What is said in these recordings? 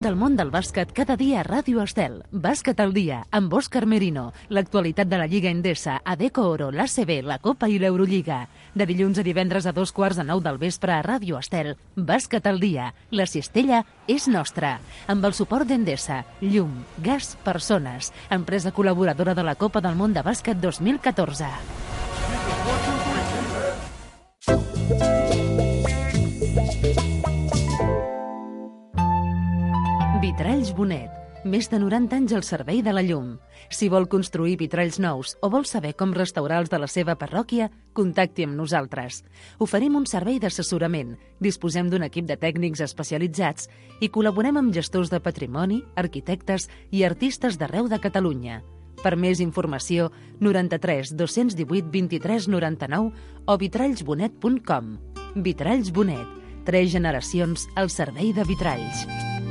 Del món del bàsquet cada dia a Ràdio Estel. Bàsquet al dia, amb Òscar Merino. L'actualitat de la Lliga Endesa, Adecco Oro, l'ACB, la Copa i l'Eurolliga. De dilluns a divendres a 2:15 del vespre a Ràdio Estel. Bàsquet al dia. La cistella és nostra. Amb el suport d'Endesa, Llum, Gas, Persones. Empresa col·laboradora de la Copa del Món de Bàsquet 2014. Vitralls Bonet. Més de 90 anys al servei de la llum. Si vol construir vitralls nous o vol saber com restaurar els de la seva parròquia, contacti amb nosaltres. Oferim un servei d'assessorament, disposem d'un equip de tècnics especialitzats i col·laborem amb gestors de patrimoni, arquitectes i artistes d'arreu de Catalunya. Per més informació, 93 218 23 99 o vitrallsbonet.com. Vitralls Bonet. 3 generacions al servei de vitralls.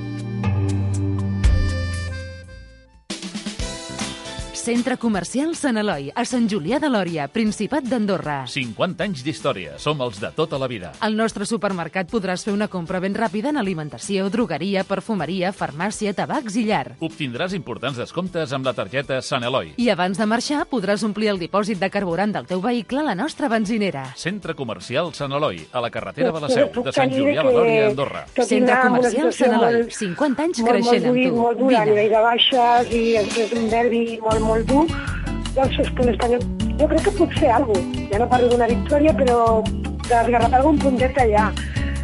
Centre Comercial Sant Eloi, a Sant Julià de Lòria, Principat d'Andorra. 50 anys d'història. Som els de tota la vida. Al nostre supermercat podràs fer una compra ben ràpida en alimentació, drogueria, perfumeria, farmàcia, tabacs i llar. Obtindràs importants descomptes amb la targeta Sant Eloi. I abans de marxar podràs omplir el dipòsit de carburant del teu vehicle a la nostra benzinera. Centre Comercial Sant Eloi, a la carretera de la Seu, de Sant Julià de Lòria, Andorra. Centre Comercial Sant Eloi, 50 anys creixent amb tu. Molt dur, a nivell de baixes, i és un derbi molt dur del Soscon espanyol. Jo crec que pot fer alguna cosa. Ja no parlo d'una victòria, però d'esgarrapar algun puntet allà.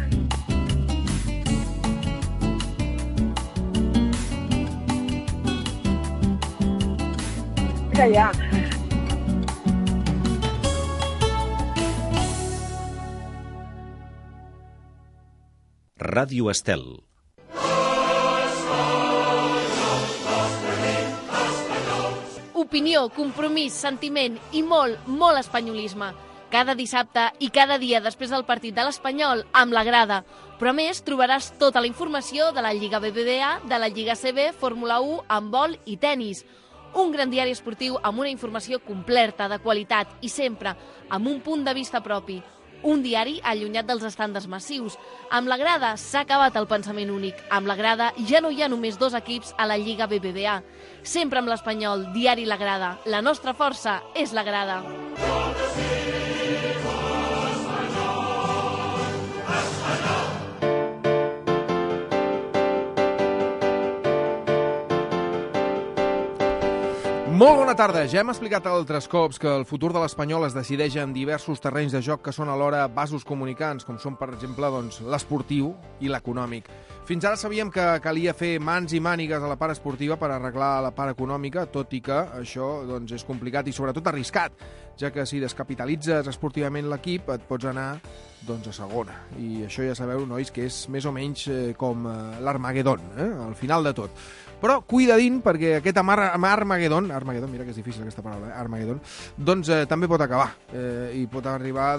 Ràdio Estel. Opinió, compromís, sentiment i molt, molt espanyolisme. Cada dissabte i cada dia després del partit de l'Espanyol amb la grada. Però a més trobaràs tota la informació de la Lliga BBVA, de la Lliga CB, Fórmula 1, handbol i tennis. Un gran diari esportiu amb una informació completa, de qualitat i sempre amb un punt de vista propi. Un diari allunyat dels estàndards massius. Amb la grada s'ha acabat el pensament únic. Amb la grada ja no hi ha només 2 equips a la Lliga BBVA. Sempre amb l'Espanyol, diari La Grada. La nostra força és la grada. Molt bona tarda. Ja hem explicat altres cops que el futur de l'Espanyol es decideix en diversos terrenys de joc que són alhora vasos comunicants, com són, per exemple, l'esportiu i l'econòmic. Fins ara sabíem que calia fer mans i mànigues a la part esportiva per arreglar la part econòmica, tot i que això és complicat i sobretot arriscat, ja que si descapitalitzes esportivament l'equip et pots anar a segona. I això ja sabeu, nois, que és més o menys com l'Armagedon, al final de tot. Però cuidadín, perquè aquest Armagedon, mira que és difícil aquesta paraula, Armagedon, també pot acabar i pot arribar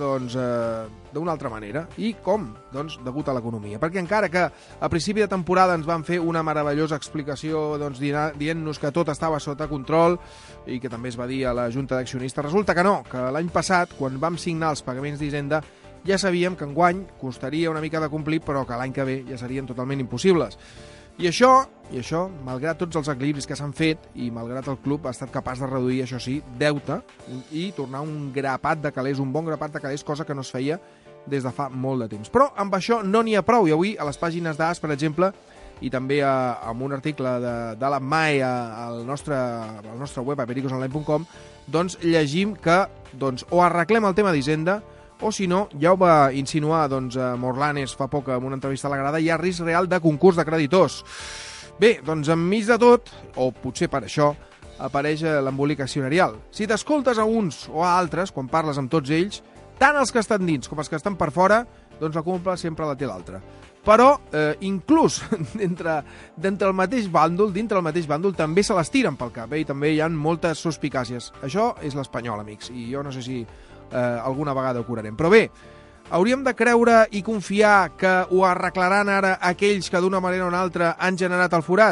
d'una altra manera. I com? Degut a l'economia. Perquè encara que a principi de temporada ens van fer una meravellosa explicació dient-nos que tot estava sota control i que també es va dir a la Junta d'Accionistes, resulta que no, que l'any passat, quan vam signar els pagaments d'Hisenda, ja sabíem que enguany costaria una mica de complir, però que l'any que ve ja serien totalment impossibles. I això, malgrat tots els equilibris que s'han fet i malgrat el club ha estat capaç de reduir, això sí, deute i tornar un grapat de calés, un bon grapat de calés, cosa que no es feia des de fa molt de temps. Però amb això no n'hi ha prou, i avui a les pàgines d'AS, per exemple, i també amb un article de la MAE al nostre web, a pericosonline.com, llegim que o arreglem el tema d'Hisenda, o si no, ja ho va insinuar Morlanes fa poc en una entrevista a la grada, hi ha risc real de concurs de creditors. Bé, enmig de tot, o potser per això, apareix l'embolic accionarial. Si t'escoltes a uns o a altres, quan parles amb tots ells, tant els que estan dins com els que estan per fora, la culpa sempre la té l'altre. Però, inclús dintre el mateix bàndol, també se les tiren pel cap, i també hi ha moltes suspicàcies. Això és l'Espanyol, amics, i jo no sé si alguna vegada ho curarem. Però bé, hauríem de creure i confiar que ho arreglaran ara aquells que d'una manera o una altra han generat el forat?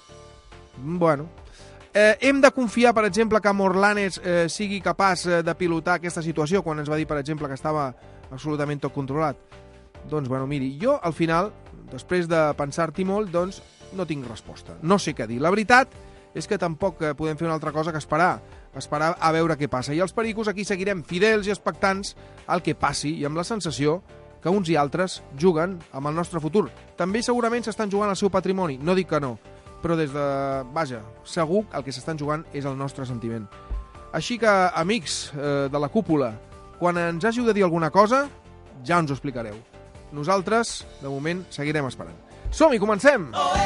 Bueno, hem de confiar, per exemple, que Morlanes sigui capaç de pilotar aquesta situació quan ens va dir, per exemple, que estava absolutament tot controlat? Doncs, bueno, miri, jo al final, després de pensar-t'hi molt, no tinc resposta. No sé què dir. La veritat és que tampoc podem fer una altra cosa que esperar a veure què passa. I els pericos aquí seguirem fidels i expectants al que passi i amb la sensació que uns i altres juguen amb el nostre futur. També segurament s'estan jugant el seu patrimoni, no dic que no, però des de... Vaja, segur el que s'estan jugant és el nostre sentiment. Així que, amics de la cúpula, quan ens hàgiu de dir alguna cosa, ja ens ho explicareu. Nosaltres, de moment, seguirem esperant. Som-hi, comencem!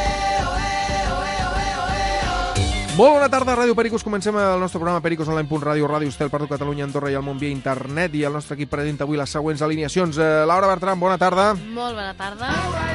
Molt bona tarda, Ràdio Pericos. Comencem el nostre programa Pericos Online.radio, Ràdio Estel per tot Catalunya, Andorra i el món via internet. I el nostre equip presenta avui les següents alineacions. Laura Bertran, bona tarda. Molt bona tarda.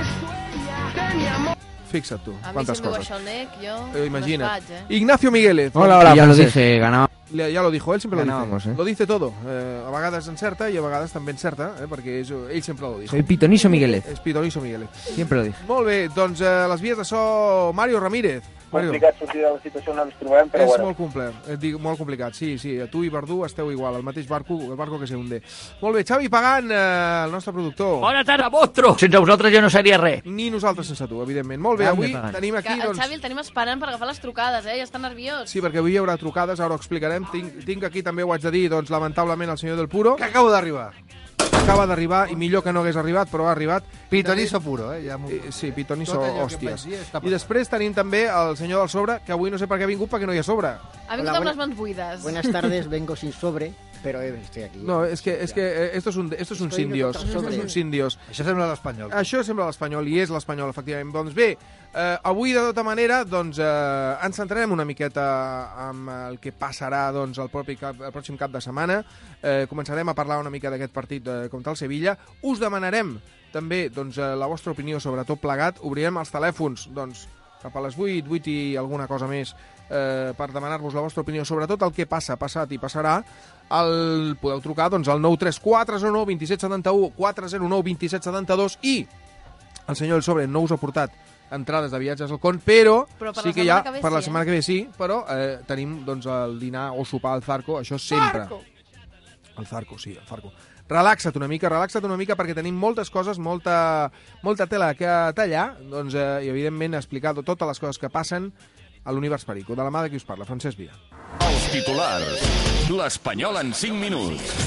Fixa't tu, A mi quantes si em diu coses. això el Nec, jo Imagina't. no es vaig, Ignacio Migueles. Hola, Ya lo francés. dije, ganaba. Ya lo dijo, él siempre lo Ganábamos, dice. Lo dice todo. A vegades encerta i a vegades també encerta, perquè ell sempre lo dijo. Soy pitoniso Miguelet. És pitoniso Migueles. Siempre lo dije. Molt bé, doncs les vies de so Mario Ramírez. Mario. Complicat sortir de la situació on ens trobem, però És bueno. molt complet, dic, molt complicat, sí. Tu i Verdú esteu igual, el mateix barco, el barco que se hunde. Molt bé, Xavi Pagant, el nostre productor. Bona tarda, monstro! Sense vosaltres jo no seria res. Ni nosaltres sense tu, evidentment. Molt bé, Grande avui Pagant. tenim Que aquí, el doncs... Xavi el tenim esperant per agafar les trucades, ja està nerviós. Sí, perquè avui hi haurà trucades, ara ho explicarem. Tinc aquí també, ho haig de dir, doncs, lamentablement, el senyor del Puro. Que acabo d'arribar. Acaba d'arribar, i millor que no hagués arribat, però ha arribat. Pitonizo puro, eh? Ja Sí, pitoniso, Tot allò que hòsties. pensi està I després tenim també el senyor del sobre, que avui no sé per què ha vingut, perquè no hi ha sobre. Ha vingut amb les mans buides. Buenas tardes, vengo sin sobre, pero estoy aquí. No, es que esto es un sin Dios. Estoy Esto es un sin Dios. Això sembla l'espanyol. Això sembla l'espanyol, i és l'espanyol, efectivament. Doncs bé, avui, de tota manera, doncs, ens centrarem una miqueta amb el que passarà doncs, el pròxim cap de setmana. Començarem a parlar una mica d'aquest partit contra el Sevilla. Us demanarem també doncs, la vostra opinió sobre tot plegat. Obrirem els telèfons doncs, cap a les 8 i alguna cosa més per demanar-vos la vostra opinió sobre tot el que passa, passat i passarà. Podeu trucar doncs, al 934 09 27 71 409 27 72 i el senyor del sobre no us ha portat entrades de viatges al Con, però per sí la que hi ha, setmana que ve per la sí, setmana que ve sí, però tenim doncs, el dinar o sopar al Zarco, això sempre. Zarco. El Zarco, sí, el Zarco. Relaxa't una mica perquè tenim moltes coses, molta tela que tallar, doncs, i evidentment explicar totes les coses que passen a l'univers Perico. De la mà de qui us parla, Francesc Via. Els titulars. L'Espanyol en 5 minuts.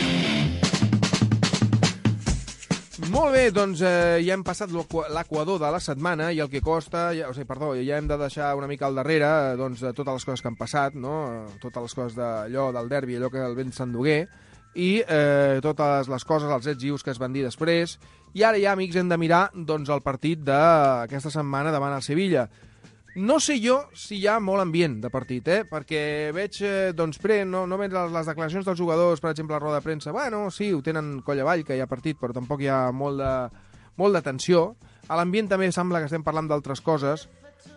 Molt bé, doncs ja hem passat l'equador de la setmana i el que costa, ja hem de deixar una mica al darrere doncs, de totes les coses que han passat, no? Totes les coses d'allò del derbi, allò que el vent s'endugué, i totes les coses, els ets ius que es van dir després. I ara ja, amics, hem de mirar doncs, el partit d'aquesta setmana davant el Sevilla. No sé jo si hi ha molt ambient de partit, perquè veig, doncs, no veig les declaracions dels jugadors, per exemple, a roda de premsa. Bueno, sí, ho tenen coll avall, que hi ha partit, però tampoc hi ha molt de tensió. A l'ambient també sembla que estem parlant d'altres coses,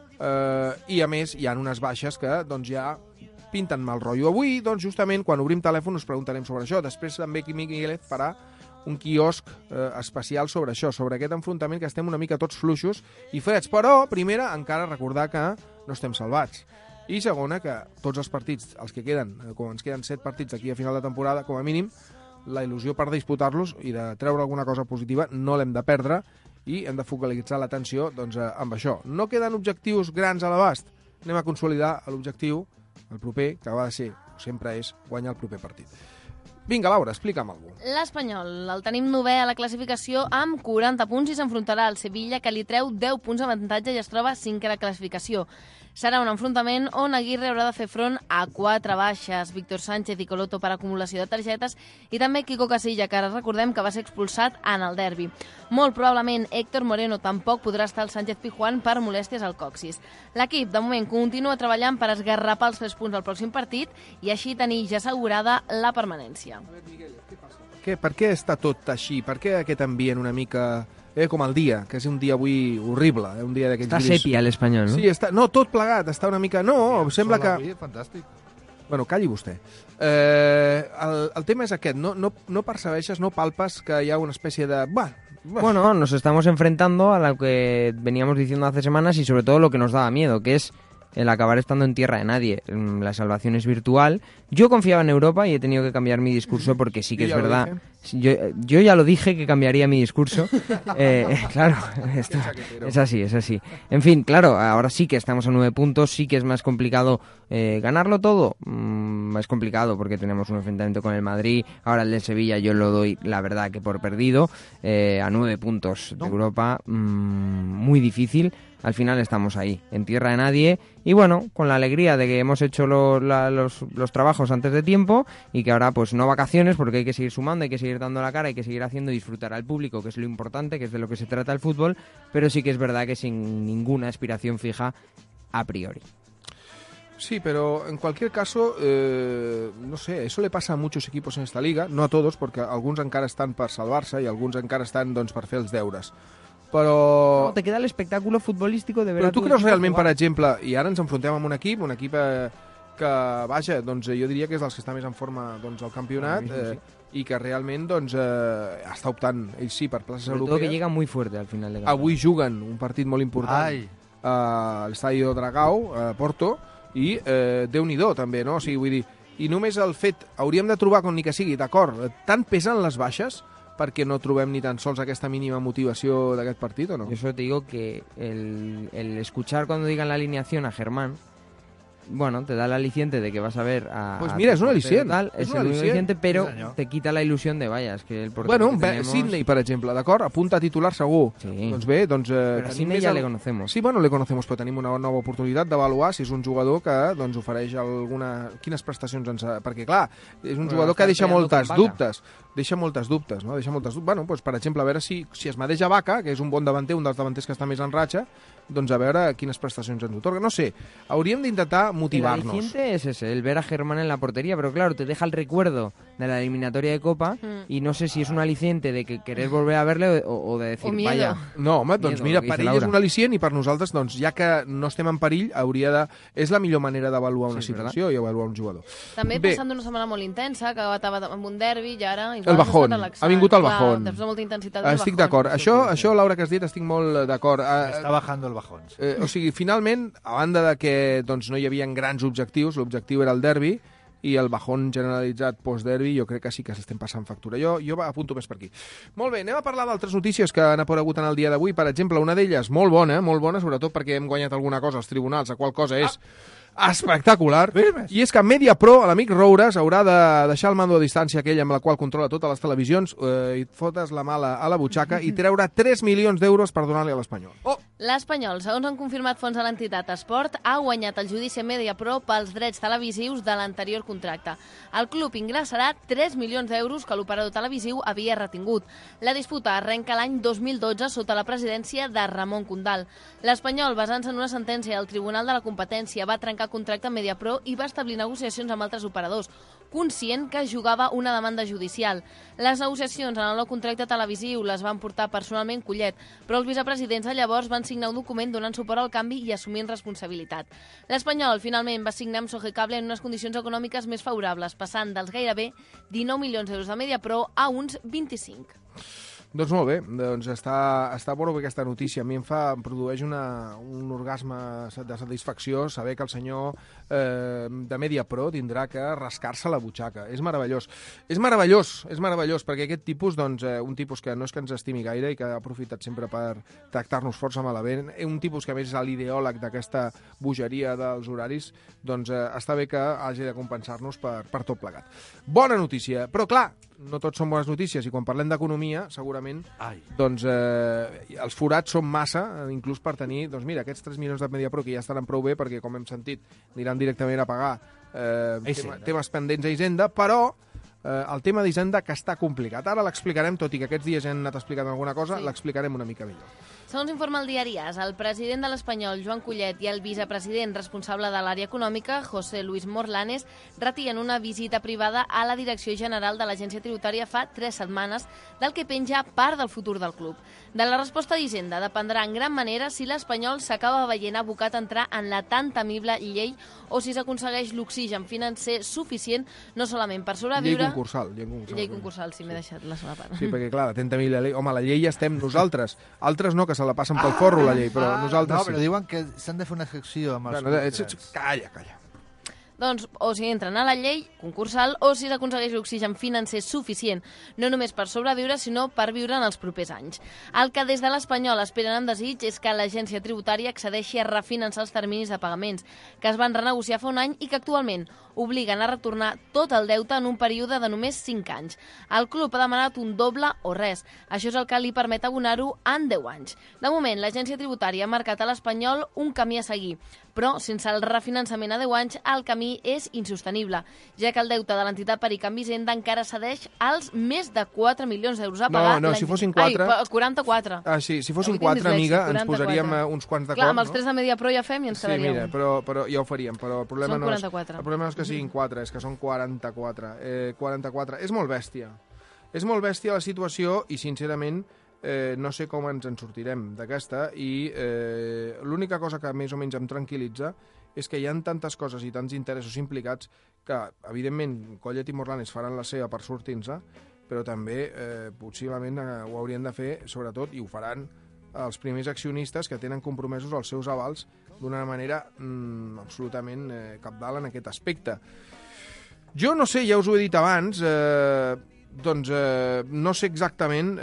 i a més hi ha unes baixes que doncs, ja pinten mal rotllo. Avui, doncs, justament, quan obrim telèfon us preguntarem sobre això. Després també Miguelet farà un quiosc especial sobre això, sobre aquest enfrontament que estem una mica tots fluixos i freds. Però, primera, encara recordar que no estem salvats. I segona, que tots els partits, els que queden, com ens queden 7 partits aquí a final de temporada, com a mínim, la il·lusió per disputar-los i de treure alguna cosa positiva no l'hem de perdre i hem de focalitzar l'atenció doncs, amb això. No queden objectius grans a l'abast. Anem a consolidar l'objectiu, el proper, que va de ser, sempre és, guanyar el proper partit. Vinga, Laura, explica'm alguna cosa. L'Espanyol el tenim 9è a la classificació amb 40 punts i s'enfrontarà al Sevilla, que li treu 10 punts d'avantatge i es troba 5è a la classificació. Serà un enfrontament on Aguirre haurà de fer front a 4 baixes, Víctor Sánchez i Coloto per acumulació de targetes i també Quico Casilla, que ara recordem que va ser expulsat en el derbi. Molt probablement Héctor Moreno tampoc podrà estar al Sánchez Pizjuán per molèsties al coxis. L'equip, de moment, continua treballant per esgarrapar els 3 punts al pròxim partit i així tenir ja assegurada la permanència. Per què està tot així? Per què aquest ambient una mica... com el dia, que és un dia avui horrible, un dia d'aquests Està sepia l'Espanyol, no? Sí, tot plegat, està una mica... No, sembla que... Avui, fantàstic. Bueno, calli vostè. El tema és aquest, no percebeixes, no palpes que hi ha una espècie de... Bueno, nos estamos enfrentando a lo que veníamos diciendo hace semanas y sobre todo lo que nos daba miedo, que es el acabar estando en tierra de nadie. La salvación es virtual. Yo confiaba en Europa y he tenido que cambiar mi discurso porque sí que es verdad. Yo ya lo dije que cambiaría mi discurso. Claro, esto es así. En fin, claro, ahora sí que estamos a 9 puntos, sí que es más complicado ganarlo todo. Es complicado porque tenemos un enfrentamiento con el Madrid. Ahora el de Sevilla yo lo doy, la verdad, que por perdido. A 9 puntos de Europa, muy difícil. Al final estamos ahí, en tierra de nadie, y bueno, con la alegría de que hemos hecho los trabajos antes de tiempo y que ahora pues no vacaciones, porque hay que seguir sumando, hay que seguir dando la cara, hay que seguir haciendo disfrutar al público, que es lo importante, que es de lo que se trata el fútbol, pero sí que es verdad que sin ninguna aspiración fija a priori. Sí, pero en cualquier caso, no sé, eso le pasa a muchos equipos en esta liga, no a todos, porque alguns encara estan per salvar-se i alguns encara estan doncs, per fer els deures. Però... No, te queda el espectáculo futbolístico de ver però a tu tu creus realment, jugar. per exemple, i ara ens enfrontem amb un equip que, vaja, doncs jo diria que és dels que està més en forma doncs, al campionat, i que realment doncs, està optant, ells sí, per places Sobre europees. todo que llega muy fuerte al final de campionat. Avui juguen un partit molt important a l'estadi de Dragao, a Porto, i Déu-n'hi-do també, no? O sigui, vull dir, i només el fet, hauríem de trobar, com ni que sigui, d'acord, tant pesen les baixes perquè no trobem ni tan sols aquesta mínima motivació d'aquest partit, o no? Yo solo te digo que el escuchar cuando digan la alineación a Germán, bueno, te da el aliciente de que vas a ver a... Pues mira, es un aliciente. Es el único aliciente, pero te quita la ilusión de, vaya, es que el portero bueno, que tenemos... Sydney, per exemple, d'acord? Apunta a titular segur. Sí. Doncs bé, doncs... Pero a Sydney ya le conocemos. Sí, bueno, le conocemos, però tenim una nova oportunitat d'avaluar si és un jugador que doncs, ofereix alguna... Quines prestacions ens... Perquè, clar, és un jugador que deixa moltes dubtes. Deixa moltes dubtes, no? Bueno, doncs, per exemple, a veure si es madeja Vaca, que és un bon davanter, un dels davanters que està més en ratxa, doncs a veure quines prestacions ens otorga. No sé, hauríem d'intentar motivar-nos. El aliciente es ese, el ver a Germán en la portería, pero claro, te deja el recuerdo de la eliminatoria de Copa y no sé si es un aliciente de que querer volver a verle o de decir, vaya... No, home, doncs mira, per ell és un al·licient i per nosaltres, doncs, ja que no estem en perill, hauria de... És la millor manera d'avaluar una situació i avaluar un jugador. També passant d'una setmana molt intensa, que estava amb un derbi i ara... El bajón, ha vingut el bajón. Després de molta intensitat, estic d'acord. Això, Laura, que has dit, estic molt d'acord. Està bajando el bajón. O sigui, finalment, a banda de que doncs, no hi havia grans objectius, l'objectiu era el derbi, i el bajón generalitzat post-derbi jo crec que sí que s'estem passant factura. Jo apunto més per aquí. Molt bé, anem a parlar d'altres notícies que han aparegut en el dia d'avui. Per exemple, una d'elles molt bona, sobretot perquè hem guanyat alguna cosa als tribunals, la qual cosa és espectacular. I és que MediaPro, l'amic Roures, haurà de deixar el mando a distància aquell amb la qual controla totes les televisions i et fotes la mala a la butxaca i treure 3 milions d'euros per donar-li a l'Espanyol. L'Espanyol, segons han confirmat fons de l'entitat Esport, ha guanyat el judici a MediaPro pels drets televisius de l'anterior contracte. El club ingressarà 3 milions d'euros que l'operador televisiu havia retingut. La disputa arrenca l'any 2012 sota la presidència de Ramon Condal. L'Espanyol, basant-se en una sentència del Tribunal de la Competència, va trencar contracte amb MediaPro i va establir negociacions amb altres operadors, conscient que jugava una demanda judicial. Les negociacions en el nou contracte televisiu les van portar personalment Collet, però els vicepresidents de llavors van signar un document donant suport al canvi i assumint responsabilitat. L'Espanyol finalment va signar amb Sogecable en unes condicions econòmiques més favorables, passant dels gairebé 19 milions d'euros de MediaPro a uns 25. Doncs molt bé, doncs està bona aquesta notícia. A mi em produeix un orgasme de satisfacció saber que el senyor de MediaPro tindrà que rascar-se la butxaca. És meravellós. És meravellós, perquè aquest tipus, doncs, un tipus que no és que ens estimi gaire i que ha aprofitat sempre per tractar-nos força malament, un tipus que a més és l'ideòleg d'aquesta bogeria dels horaris, doncs està bé que hagi de compensar-nos per tot plegat. Bona notícia, però clar, no tots són bones notícies i quan parlem d'economia, segurament, doncs els forats són massa, inclús per tenir, doncs mira, aquests 3 milions de MediaPro que ja estaran prou bé perquè, com hem sentit, aniran directament a pagar temes pendents a Hisenda, però el tema d'Hisenda que està complicat. Ara l'explicarem, tot i que aquests dies hem anat explicant alguna cosa, l'explicarem una mica millor. Segons informa el diari AS, el president de l'Espanyol, Joan Collet, i el vicepresident responsable de l'àrea econòmica, José Luis Morlanes, retiren una visita privada a la Direcció General de l'Agència Tributària fa 3 setmanes, del que penja part del futur del club. De la resposta d'Hisenda dependrà en gran manera si l'Espanyol s'acaba veient abocat a entrar en la tan temible llei o si s'aconsegueix l'oxigen financer suficient no solament per sobreviure... Llei concursal. Llei concursal, sí, m'he deixat la segona part. Sí, perquè clar, atenta-mi la llei. Home, la llei ja estem nosaltres. Altres no, que se la passen pel forro, la llei, però nosaltres no, però diuen que s'han de fer una secció amb els concursants. Calla. Doncs o si entren a la llei concursal o si s'aconsegueix l'oxigen financer suficient, no només per sobreviure, sinó per viure en els propers anys. El que des de l'Espanyol esperen amb desig és que l'agència tributària accedeixi a refinançar els terminis de pagaments, que es van renegociar fa un any i que actualment obliguen a retornar tot el deute en un període de només 5 anys. El club ha demanat un doble o res. Això és el que li permet abonar-ho en 10 anys. De moment, l'agència tributària ha marcat a l'Espanyol un camí a seguir, però sense el refinançament a 10 anys el camí és insostenible, ja que el deute de l'entitat Pericam Hisenda encara cedeix als més de 4 milions d'euros a pagar. No, si fossin 4... Ai, 44. Ah, sí, si fossin 4, amiga, ens posaríem uns quants d'acord. Clar, amb els 3 de Mediapro ja fem i ens quedaríem. Sí, mira, però ja ho faríem, però el problema no és que siguin 4, és que són 44. 44. És molt bèstia. És molt bèstia la situació i, sincerament, no sé com ens en sortirem d'aquesta i l'única cosa que més o menys em tranquil·litza és que hi ha tantes coses i tants interessos implicats que, evidentment, Collet i Morlanes faran la seva per sortir-se, però també, possiblement, ho haurien de fer, sobretot, i ho faran els primers accionistes que tenen compromesos els seus avals d'una manera absolutament cabdal en aquest aspecte. Jo no sé, ja us ho he dit abans, no sé exactament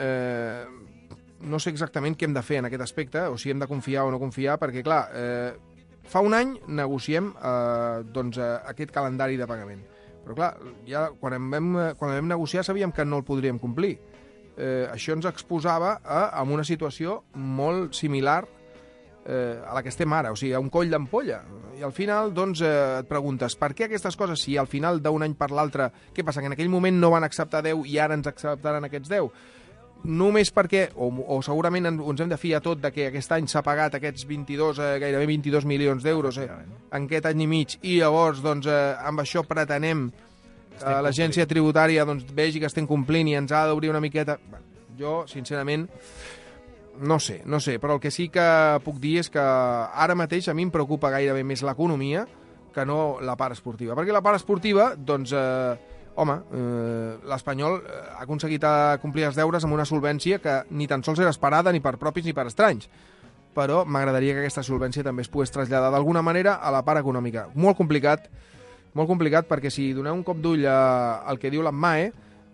què hem de fer en aquest aspecte, o si hem de confiar o no confiar, perquè, clar, fa un any negociem aquest calendari de pagament. Però, clar, ja quan vam negociar sabíem que no el podríem complir. Això ens exposava a una situació molt similar a la que estem ara, o sigui, a un coll d'ampolla. I al final, doncs, et preguntes, per què aquestes coses, si al final d'un any per l'altre, què passa, que en aquell moment no van acceptar 10 i ara ens acceptaran aquests 10? Només perquè, o segurament ens hem de fiar tot de que aquest any s'ha pagat aquests gairebé 22 milions d'euros en aquest any i mig, i llavors, doncs, amb això pretenem que l'agència tributària vegi que estem complint i ens ha d'obrir una miqueta... Jo, sincerament, no sé, però el que sí que puc dir és que ara mateix a mi em preocupa gairebé més l'economia que no la part esportiva. Perquè la part esportiva, doncs, l'Espanyol ha aconseguit complir els deures amb una solvència que ni tan sols era esperada ni per propis ni per estranys. Però m'agradaria que aquesta solvència també es pogués traslladar d'alguna manera a la part econòmica. Molt complicat, perquè si doneu un cop d'ull al que diu l'AMMAE,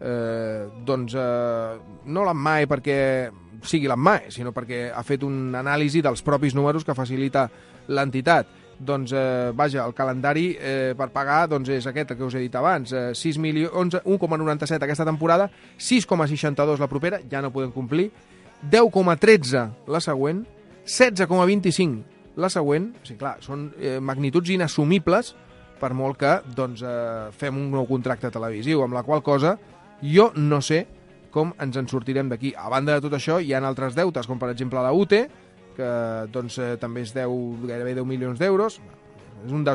no l'AMMAE perquè sigui l'AMMAE, sinó perquè ha fet una anàlisi dels propis números que facilita l'entitat. Doncs, el calendari per pagar és aquest que us he dit abans, 1,97 aquesta temporada, 6,62 la propera, ja no podem complir, 10,13 la següent, 16,25 la següent, o sigui, clar, són magnituds inassumibles per molt que fem un nou contracte televisiu, amb la qual cosa jo no sé com ens en sortirem d'aquí. A banda de tot això, hi ha altres deutes, com per exemple la UTE, que també es deu gairebé 10 milions d'euros. És un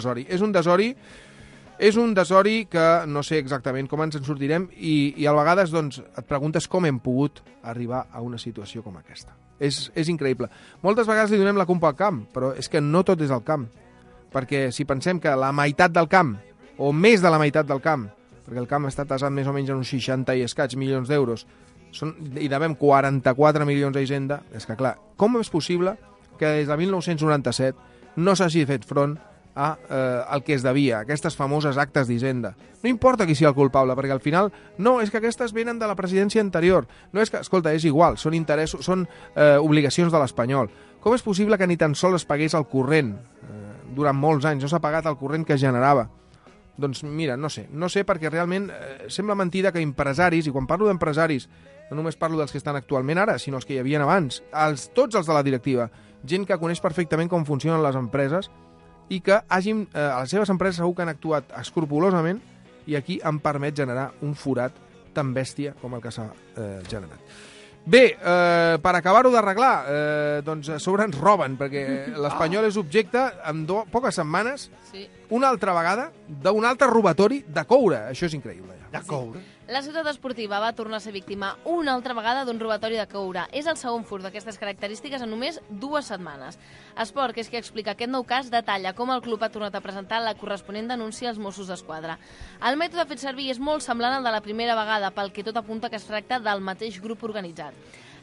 desori que no sé exactament com ens en sortirem i a vegades et preguntes com hem pogut arribar a una situació com aquesta. És increïble. Moltes vegades li donem la culpa al camp, però és que no tot és el camp. Perquè si pensem que la meitat del camp, o més de la meitat del camp, perquè el camp està tasat més o menys en uns 60 i escaig milions d'euros, i devem 44 milions a Hisenda, és que, clar, com és possible que des de 1997 no s'hagi fet front al que es devia, aquestes famoses actes d'Hisenda? No importa qui sigui el culpable, perquè al final, no, és que aquestes venen de la presidència anterior. No és que, escolta, és igual, són interessos, són obligacions de l'Espanyol. Com és possible que ni tan sols es pagués el corrent? Durant molts anys no s'ha pagat el corrent que es generava. Doncs mira, no sé, perquè realment sembla mentida que empresaris, i quan parlo d'empresaris no només parlo dels que estan actualment ara, sinó els que hi havien abans, tots els de la directiva, gent que coneix perfectament com funcionen les empreses i que a les seves empreses segur que han actuat escrupolosament i aquí han permet generar un forat tan bèstia com el que s'ha generat. Bé, per acabar-ho d'arreglar, doncs a sobre ens roben, perquè l'Espanyol és objecte en poques setmanes, una altra vegada, d'un altre robatori de coure. Això és increïble. De coure? La ciutat esportiva va tornar a ser víctima una altra vegada d'un robatori de coure. És el segon furt d'aquestes característiques en només 2 setmanes. Esport, que és qui explica aquest nou cas, detalla com el club ha tornat a presentar la corresponent denúncia als Mossos d'Esquadra. El mètode fet servir és molt semblant al de la primera vegada, pel que tot apunta que es tracta del mateix grup organitzat.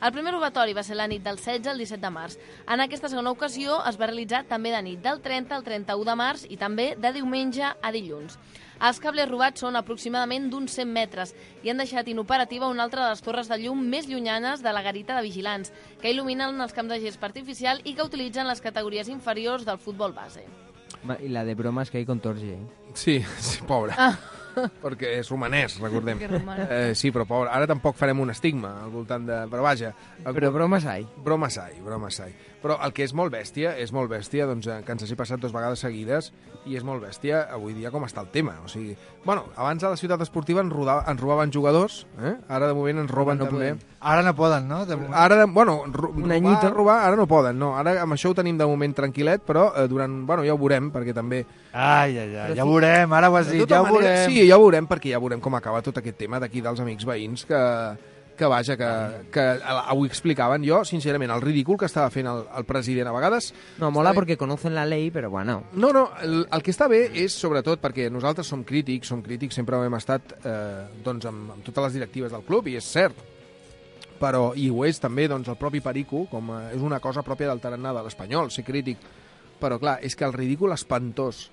El primer robatori va ser la nit del 16 al 17 de març. En aquesta segona ocasió es va realitzar també de nit del 30 al 31 de març i també de diumenge a dilluns. Els cables robats són aproximadament d'uns 100 metres i han deixat inoperativa una altra de les torres de llum més llunyanes de la garita de vigilants, que il·luminen els camps de gespa artificial i que utilitzen les categories inferiors del futbol base. I la de bromes que hay con Torge. Sí, pobre. Perquè és romanès, recordem. Sí, però pobre. Ara tampoc farem un estigma al voltant de... Però vaja... Però bromes hay. Bromes hay. Però el que és molt bèstia, doncs, que ens hagi passat 2 vegades seguides, i és molt bèstia avui dia com està el tema. O sigui, bueno, abans a la ciutat esportiva ens robaven jugadors, ara de moment ens roben també... Ara no poden, no? Ara, robar, ara no poden, no. Ara amb això ho tenim de moment tranquil·let, però durant... Bueno, ja ho veurem, perquè també... Ja ho veurem, ara ho has dit, ja ho veurem. Sí, ja ho veurem, perquè ja veurem com acaba tot aquest tema d'aquí dels amics veïns que avui explicaven. Jo, sincerament, el ridícul que estava fent el president a vegades... No, mola perquè conocen la llei, però bueno... No, el que està bé és, sobretot, perquè nosaltres som crítics, sempre ho hem estat doncs, amb totes les directives del club, i és cert, però, i ho és també doncs, el propi Perico, com és una cosa pròpia del tarannà de l'Espanyol, ser crític, però clar, és que el ridícul espantós,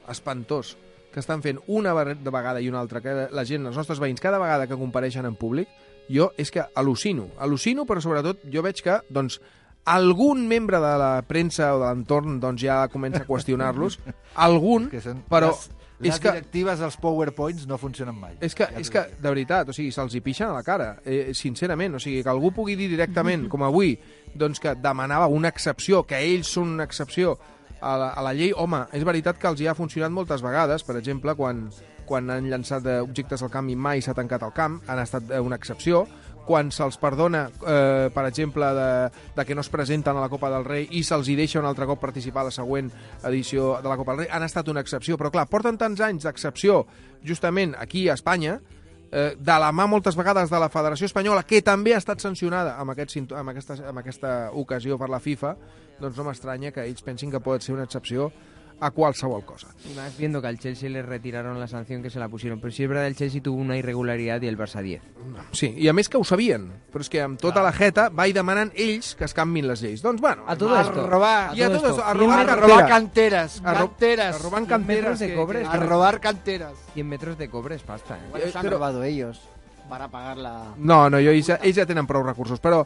que estan fent una vegada i una altra, que la gent, els nostres veïns, cada vegada que compareixen en públic, jo és que al·lucino, però sobretot jo veig que doncs, algun membre de la premsa o de l'entorn doncs, ja comença a qüestionar-los, però... Les directives dels PowerPoints no funcionen mai. És que, de veritat, o sigui, se'ls hi pixen a la cara, sincerament. O sigui, que algú pugui dir directament, com avui, doncs que demanava una excepció, que ells són una excepció a la llei. Home, és veritat que els hi ha funcionat moltes vegades. Per exemple, quan han llançat objectes al camp i mai s'ha tancat el camp, han estat una excepció. Quan se'ls perdona, per exemple, de que no es presenten a la Copa del Rei i se'ls hi deixa un altre cop participar a la següent edició de la Copa del Rei, han estat una excepció. Però clar, porten tants anys d'excepció justament aquí a Espanya, de la mà moltes vegades de la Federació Espanyola, que també ha estat sancionada amb aquesta ocasió per la FIFA, doncs no m'estranya que ells pensin que pot ser una excepció a qualsevol cosa. Y más viendo que al Chelsea le retiraron la sanción que se la pusieron. Pero sí es verdad, el Chelsea tuvo una irregularidad y el Barça 10. Sí, i a més que ho sabien. Però és que amb tota la jeta va i demanant ells que es canvin les lleis. Doncs bueno, a todo esto. A robar canteras. A robar canteras. A robar canteras. 100 metros de cobre es pasta. Los han robado ellos para pagar la... No, ells ja tenen prou recursos, però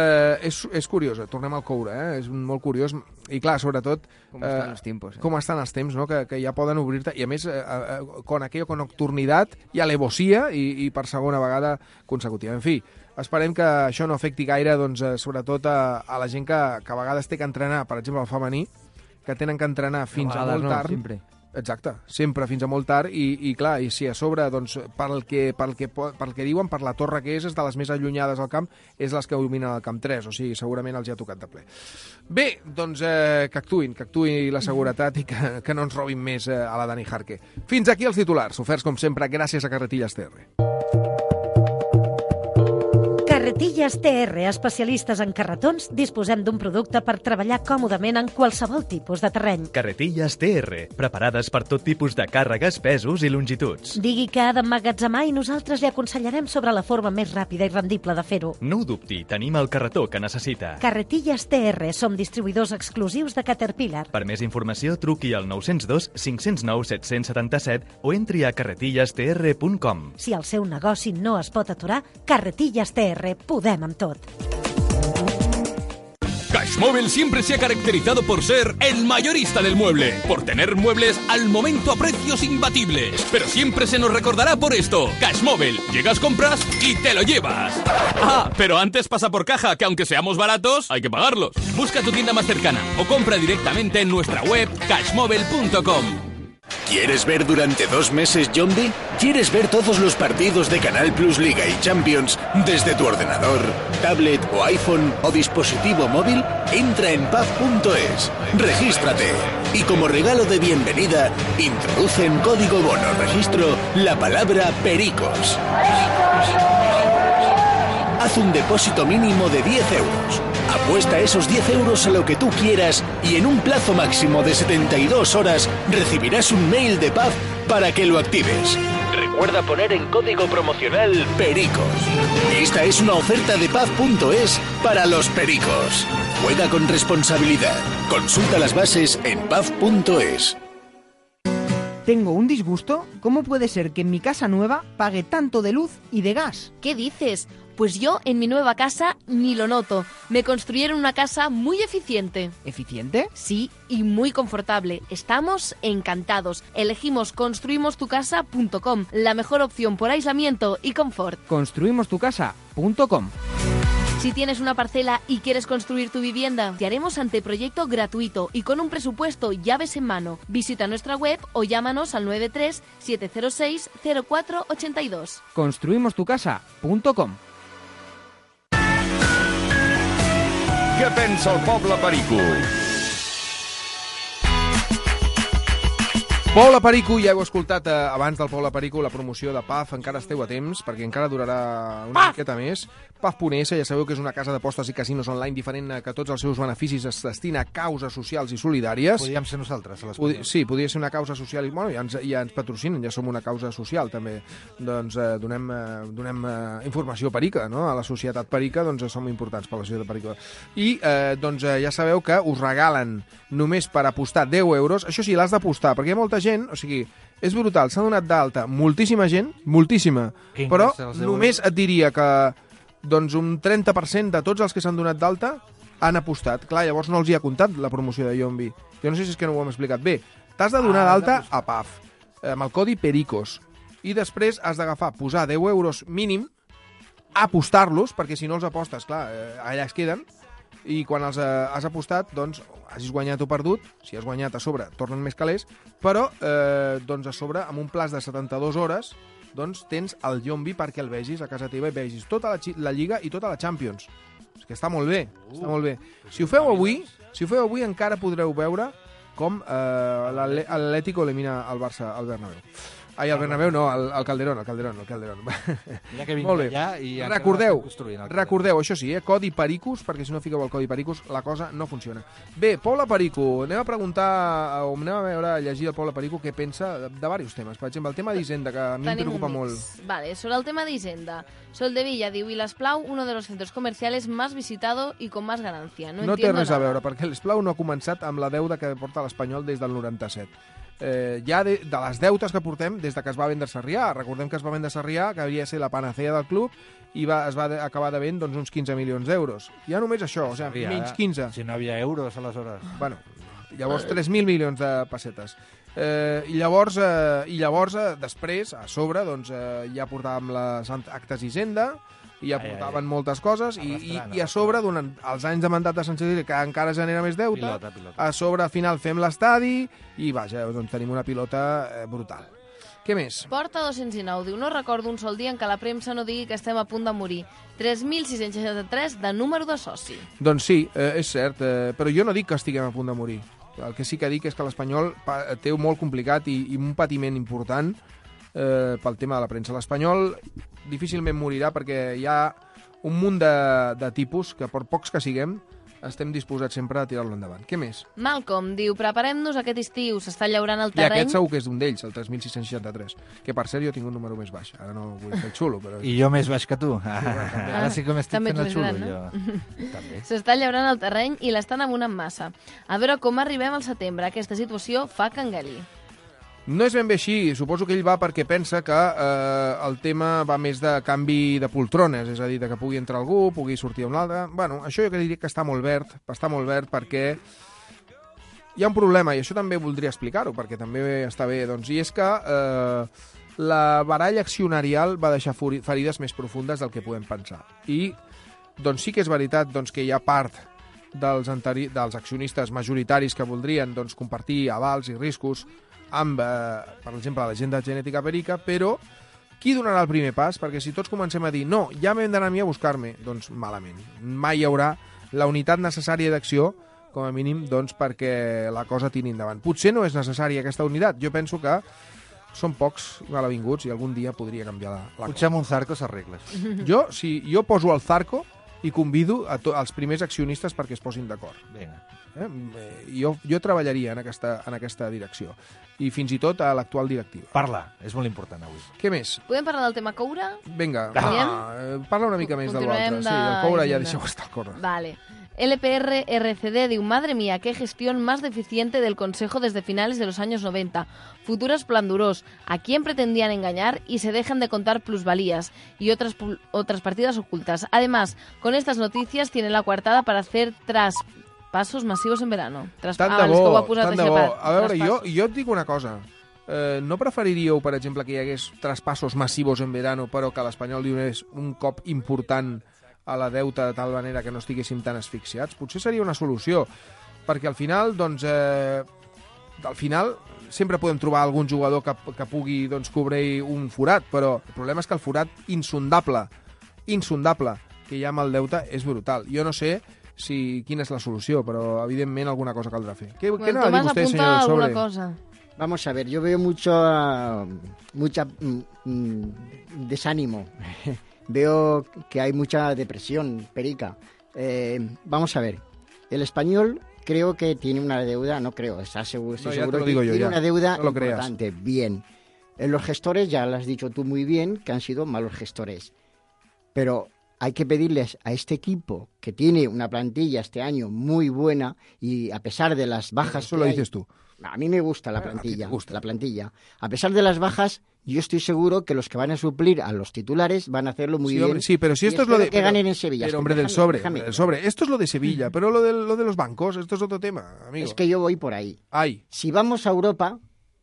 és curiós, tornem al coure, és molt curiós, i clar, sobretot com estan els temps, no? que ja poden obrir-te, i a més con nocturnidad i alevosía, i per segona vegada consecutiva. En fi, esperem que això no afecti gaire, doncs, sobretot a la gent que a vegades té que entrenar, per exemple, el femení, que tenen que entrenar fins a molt tard. Sempre. Exacte, sempre fins a molt tard, i clar, i si a sobre, doncs, pel que diuen, per la torre que és de les més allunyades al camp, és les que dominen el camp 3, o sigui, segurament els hi ha tocat de ple. Bé, doncs que actuï la seguretat i que no ens robin més a la Dani Jarque. Fins aquí els titulars, oferts com sempre gràcies a Carretilles TR. Carretilles TR, especialistes en carretons, disposem d'un producte per treballar còmodament en qualsevol tipus de terreny. Carretilles TR, preparades per tot tipus de càrregues, pesos i longituds. Digui que ha d'emmagatzemar i nosaltres li aconsellarem sobre la forma més ràpida i rendible de fer-ho. No ho dubti, tenim el carretó que necessita. Carretilles TR, som distribuïdors exclusius de Caterpillar. Per més informació, truqui al 902 509 777 o entri a carretillestr.com. Si el seu negoci no es pot aturar, Carretilles TR, podem amb tot. Cashmóvil siempre se ha caracterizado por ser el mayorista del mueble, por tener muebles al momento a precios imbatibles. Pero siempre se nos recordará por esto. Cashmóvil, llegas, compras y te lo llevas. Ah, pero antes pasa por caja, que aunque seamos baratos, hay que pagarlos. Busca tu tienda más cercana o compra directamente en nuestra web cashmóvil.com. ¿Quieres ver durante 2 meses Yombi? ¿Quieres ver todos los partidos de Canal Plus Liga y Champions desde tu ordenador, tablet o iPhone o dispositivo móvil? Entra en paf.es, regístrate y como regalo de bienvenida, introduce en código bono registro la palabra Pericos. Haz un depósito mínimo de 10 euros. Apuesta esos 10 euros a lo que tú quieras y en un plazo máximo de 72 horas recibirás un mail de PAF para que lo actives. recuerda poner en código promocional PERICOS. Esta es una oferta de paz.es para los pericos. Juega con responsabilidad. Consulta las bases en paz.es. Tengo un disgusto. ¿Cómo puede ser que en mi casa nueva pague tanto de luz y de gas? ¿Qué dices? Pues yo en mi nueva casa ni lo noto. Me construyeron una casa muy eficiente. ¿Eficiente? Sí, y muy confortable. Estamos encantados. Elegimos construimostucasa.com, la mejor opción por aislamiento y confort. Construimostucasa.com. Si tienes una parcela y quieres construir tu vivienda, te haremos anteproyecto gratuito y con un presupuesto llaves en mano. Visita nuestra web o llámanos al 93 706 0482. Construimostucasa.com. Què pensa el poble perico? Poble Perico, ja heu escoltat abans del Poble Perico la promoció de PAF, encara esteu a temps, perquè encara durarà una miqueta més. PAF.es, ja sabeu que és una casa d'apostes i casinos online diferent, que tots els seus beneficis es destina a causes socials i solidàries. Podríem ser nosaltres, a l'Espanyol. Sí, podria ser una causa social, i bueno, ja ens patrocinen, ja som una causa social també. Doncs donem informació perica, no? A la societat perica, doncs som importants per la societat perica. I doncs ja sabeu que us regalen només per apostar 10 euros, això sí, l'has d'apostar, perquè hi ha molta gent, o sigui, és brutal, s'ha donat d'alta moltíssima gent, moltíssima, però només et diria que doncs un 30% de tots els que s'han donat d'alta han apostat. Clar, llavors no els hi ha comptat la promoció de Yombi. Jo no sé si és que no ho hem explicat bé. T'has de donar d'alta a PAF, amb el codi PERICOS, i després has d'agafar, posar 10 euros mínim, apostar-los, perquè si no els apostes, clar, allà es queden, i quan els has apostat, doncs, hagis guanyat o perdut, si has guanyat a sobre, tornen més calés, però, doncs, a sobre, amb un plaç de 72 hores, doncs tens el Yombi perquè el vegis a casa teva i vegis tota la Lliga i tota la Champions. És que està molt bé, està molt bé. Si ho feu avui encara podreu veure com l'Atlético elimina el Barça al Bernabéu. Ai, el Bernabéu no, el Calderón. Ja que vinc allà i recordeu, això sí, codi Pericos, perquè si no fiqueu el codi Pericos la cosa no funciona. Bé, Poble Perico, anem a preguntar, o anem a veure, a llegir el Poble Perico què pensa de diversos temes. Per exemple, el tema d'Hisenda, que a mi em preocupa molt. Vale, sobre el tema d'Hisenda. Soldevilla diu, y l'Esplau, uno de los centros comerciales más visitado y con más ganancia. No té res a veure, perquè l'Esplau no ha començat amb la deuda que porta l'Espanyol des del 97. Ja de les deutes que portem des de que es va vendre Sarrià. Recordem que es va vendre Sarrià, que havia de ser la panacea del club, i es va acabar devent doncs, uns 15 milions d'euros. Ja només això, o sigui, menys 15. Si no havia euros, aleshores. Bueno, llavors 3.000 milions de pessetes. I llavors, després, a sobre, doncs, ja portàvem les actes d'Hisenda, i ja portaven moltes coses, i a sobre, durant els anys de mandat de Sánchez, que encara genera més deute, a sobre, al final, fem l'estadi, i vaja, doncs tenim una pilota brutal. Què més? Porta 209 diu, no recordo un sol dia en què la premsa no digui que estem a punt de morir. 3.663 de número de soci. Doncs sí, és cert, però jo no dic que estiguem a punt de morir. El que sí que dic és que l'Espanyol té molt complicat i un patiment important pel tema de la premsa. L'Espanyol difícilment morirà perquè hi ha un munt de tipus que, per pocs que siguem, estem disposats sempre a tirar-lo endavant. Què més? Malcolm diu, preparem-nos aquest estiu, s'està llaurant el terreny... I aquest segur que és un d'ells, el 3.663, que per cert jo tinc un número més baix. Ara no vull fer el xulo, però... I jo més baix que tu. Ara sí que m'estic fent el xulo, jo. S'està llaurant el terreny i l'estan abonant massa. A veure com arribem al setembre. Aquesta situació fa cangalí. No és ben bé així, suposo que ell va perquè pensa que el tema va més de canvi de poltrones, és a dir, que pugui entrar algú, pugui sortir un altre... Bueno, això jo diria que està molt verd perquè hi ha un problema, i això també voldria explicar-ho, perquè també està bé, doncs, i és que la baralla accionarial va deixar ferides més profundes del que podem pensar. I doncs sí que és veritat doncs, que hi ha part dels accionistes majoritaris que voldrien doncs, compartir avals i riscos amb, per exemple, l'agenda genètica perica, però qui donarà el primer pas? Perquè si tots comencem a dir no, ja m'hem d'anar a mi a buscar-me, doncs malament. Mai hi haurà la unitat necessària d'acció, com a mínim, doncs perquè la cosa tiri endavant. Potser no és necessària aquesta unitat. Jo penso que són pocs malavinguts i algun dia podria canviar la cosa. Potser amb un Zarco s'arregles. Jo poso el Zarco i convido als primers accionistes perquè es posin d'acord. Vinga. Jo treballaria en aquesta direcció. I fins i tot a l'actual directiva. Parla, és molt important avui. Què més? Podem parlar del tema coure? Vinga, parla una mica més de l'altre. Sí, el coure ja deixeu estar al córrer. Vale. LPR-RCD diu, madre mía, qué gestión más deficiente del Consejo desde finales de los años 90. Futuros plan duros. ¿A quién pretendían engañar y se dejan de contar plusvalías y otras partidas ocultas? Además, con estas noticias tienen la coartada para hacer traspasos masivos en verano. Tant de bo, tant de bo. A veure, jo et dic una cosa. No preferiríeu, per exemple, que hi hagués traspassos massivos en verano, però que l'Espanyol li donés un cop important a la deuta de tal manera que no estiguéssim tan asfixiats? Potser seria una solució, perquè al final, sempre podem trobar algun jugador que pugui cobrir un forat, però el problema és que el forat insondable que hi ha amb el deute és brutal. Jo no sé quina és la solució, però evidentment alguna cosa caldrá fer. ¿Qué no ha dicho usted, señor del Sobre? Cosa. Vamos a ver, yo veo mucha desánimo. Veo que hay mucha depresión, Perica. Vamos a ver, el Español creo que tiene una deuda, no creo, estoy seguro que tiene una deuda importante. Bien. Los gestores, ya lo has dicho tú muy bien, que han sido malos gestores. Pero hay que pedirles a este equipo, que tiene una plantilla este año muy buena, y a pesar de las bajas... Eso lo dices tú. A mí me gusta la plantilla. A pesar de las bajas, yo estoy seguro que los que van a suplir a los titulares van a hacerlo muy bien. Hombre, sí, pero si esto es lo de... que ganen en Sevilla. Pero, hombre, del sobre. Esto es lo de Sevilla, pero lo de los bancos, esto es otro tema, amigo. Es que yo voy por ahí. Ay. Si vamos a Europa,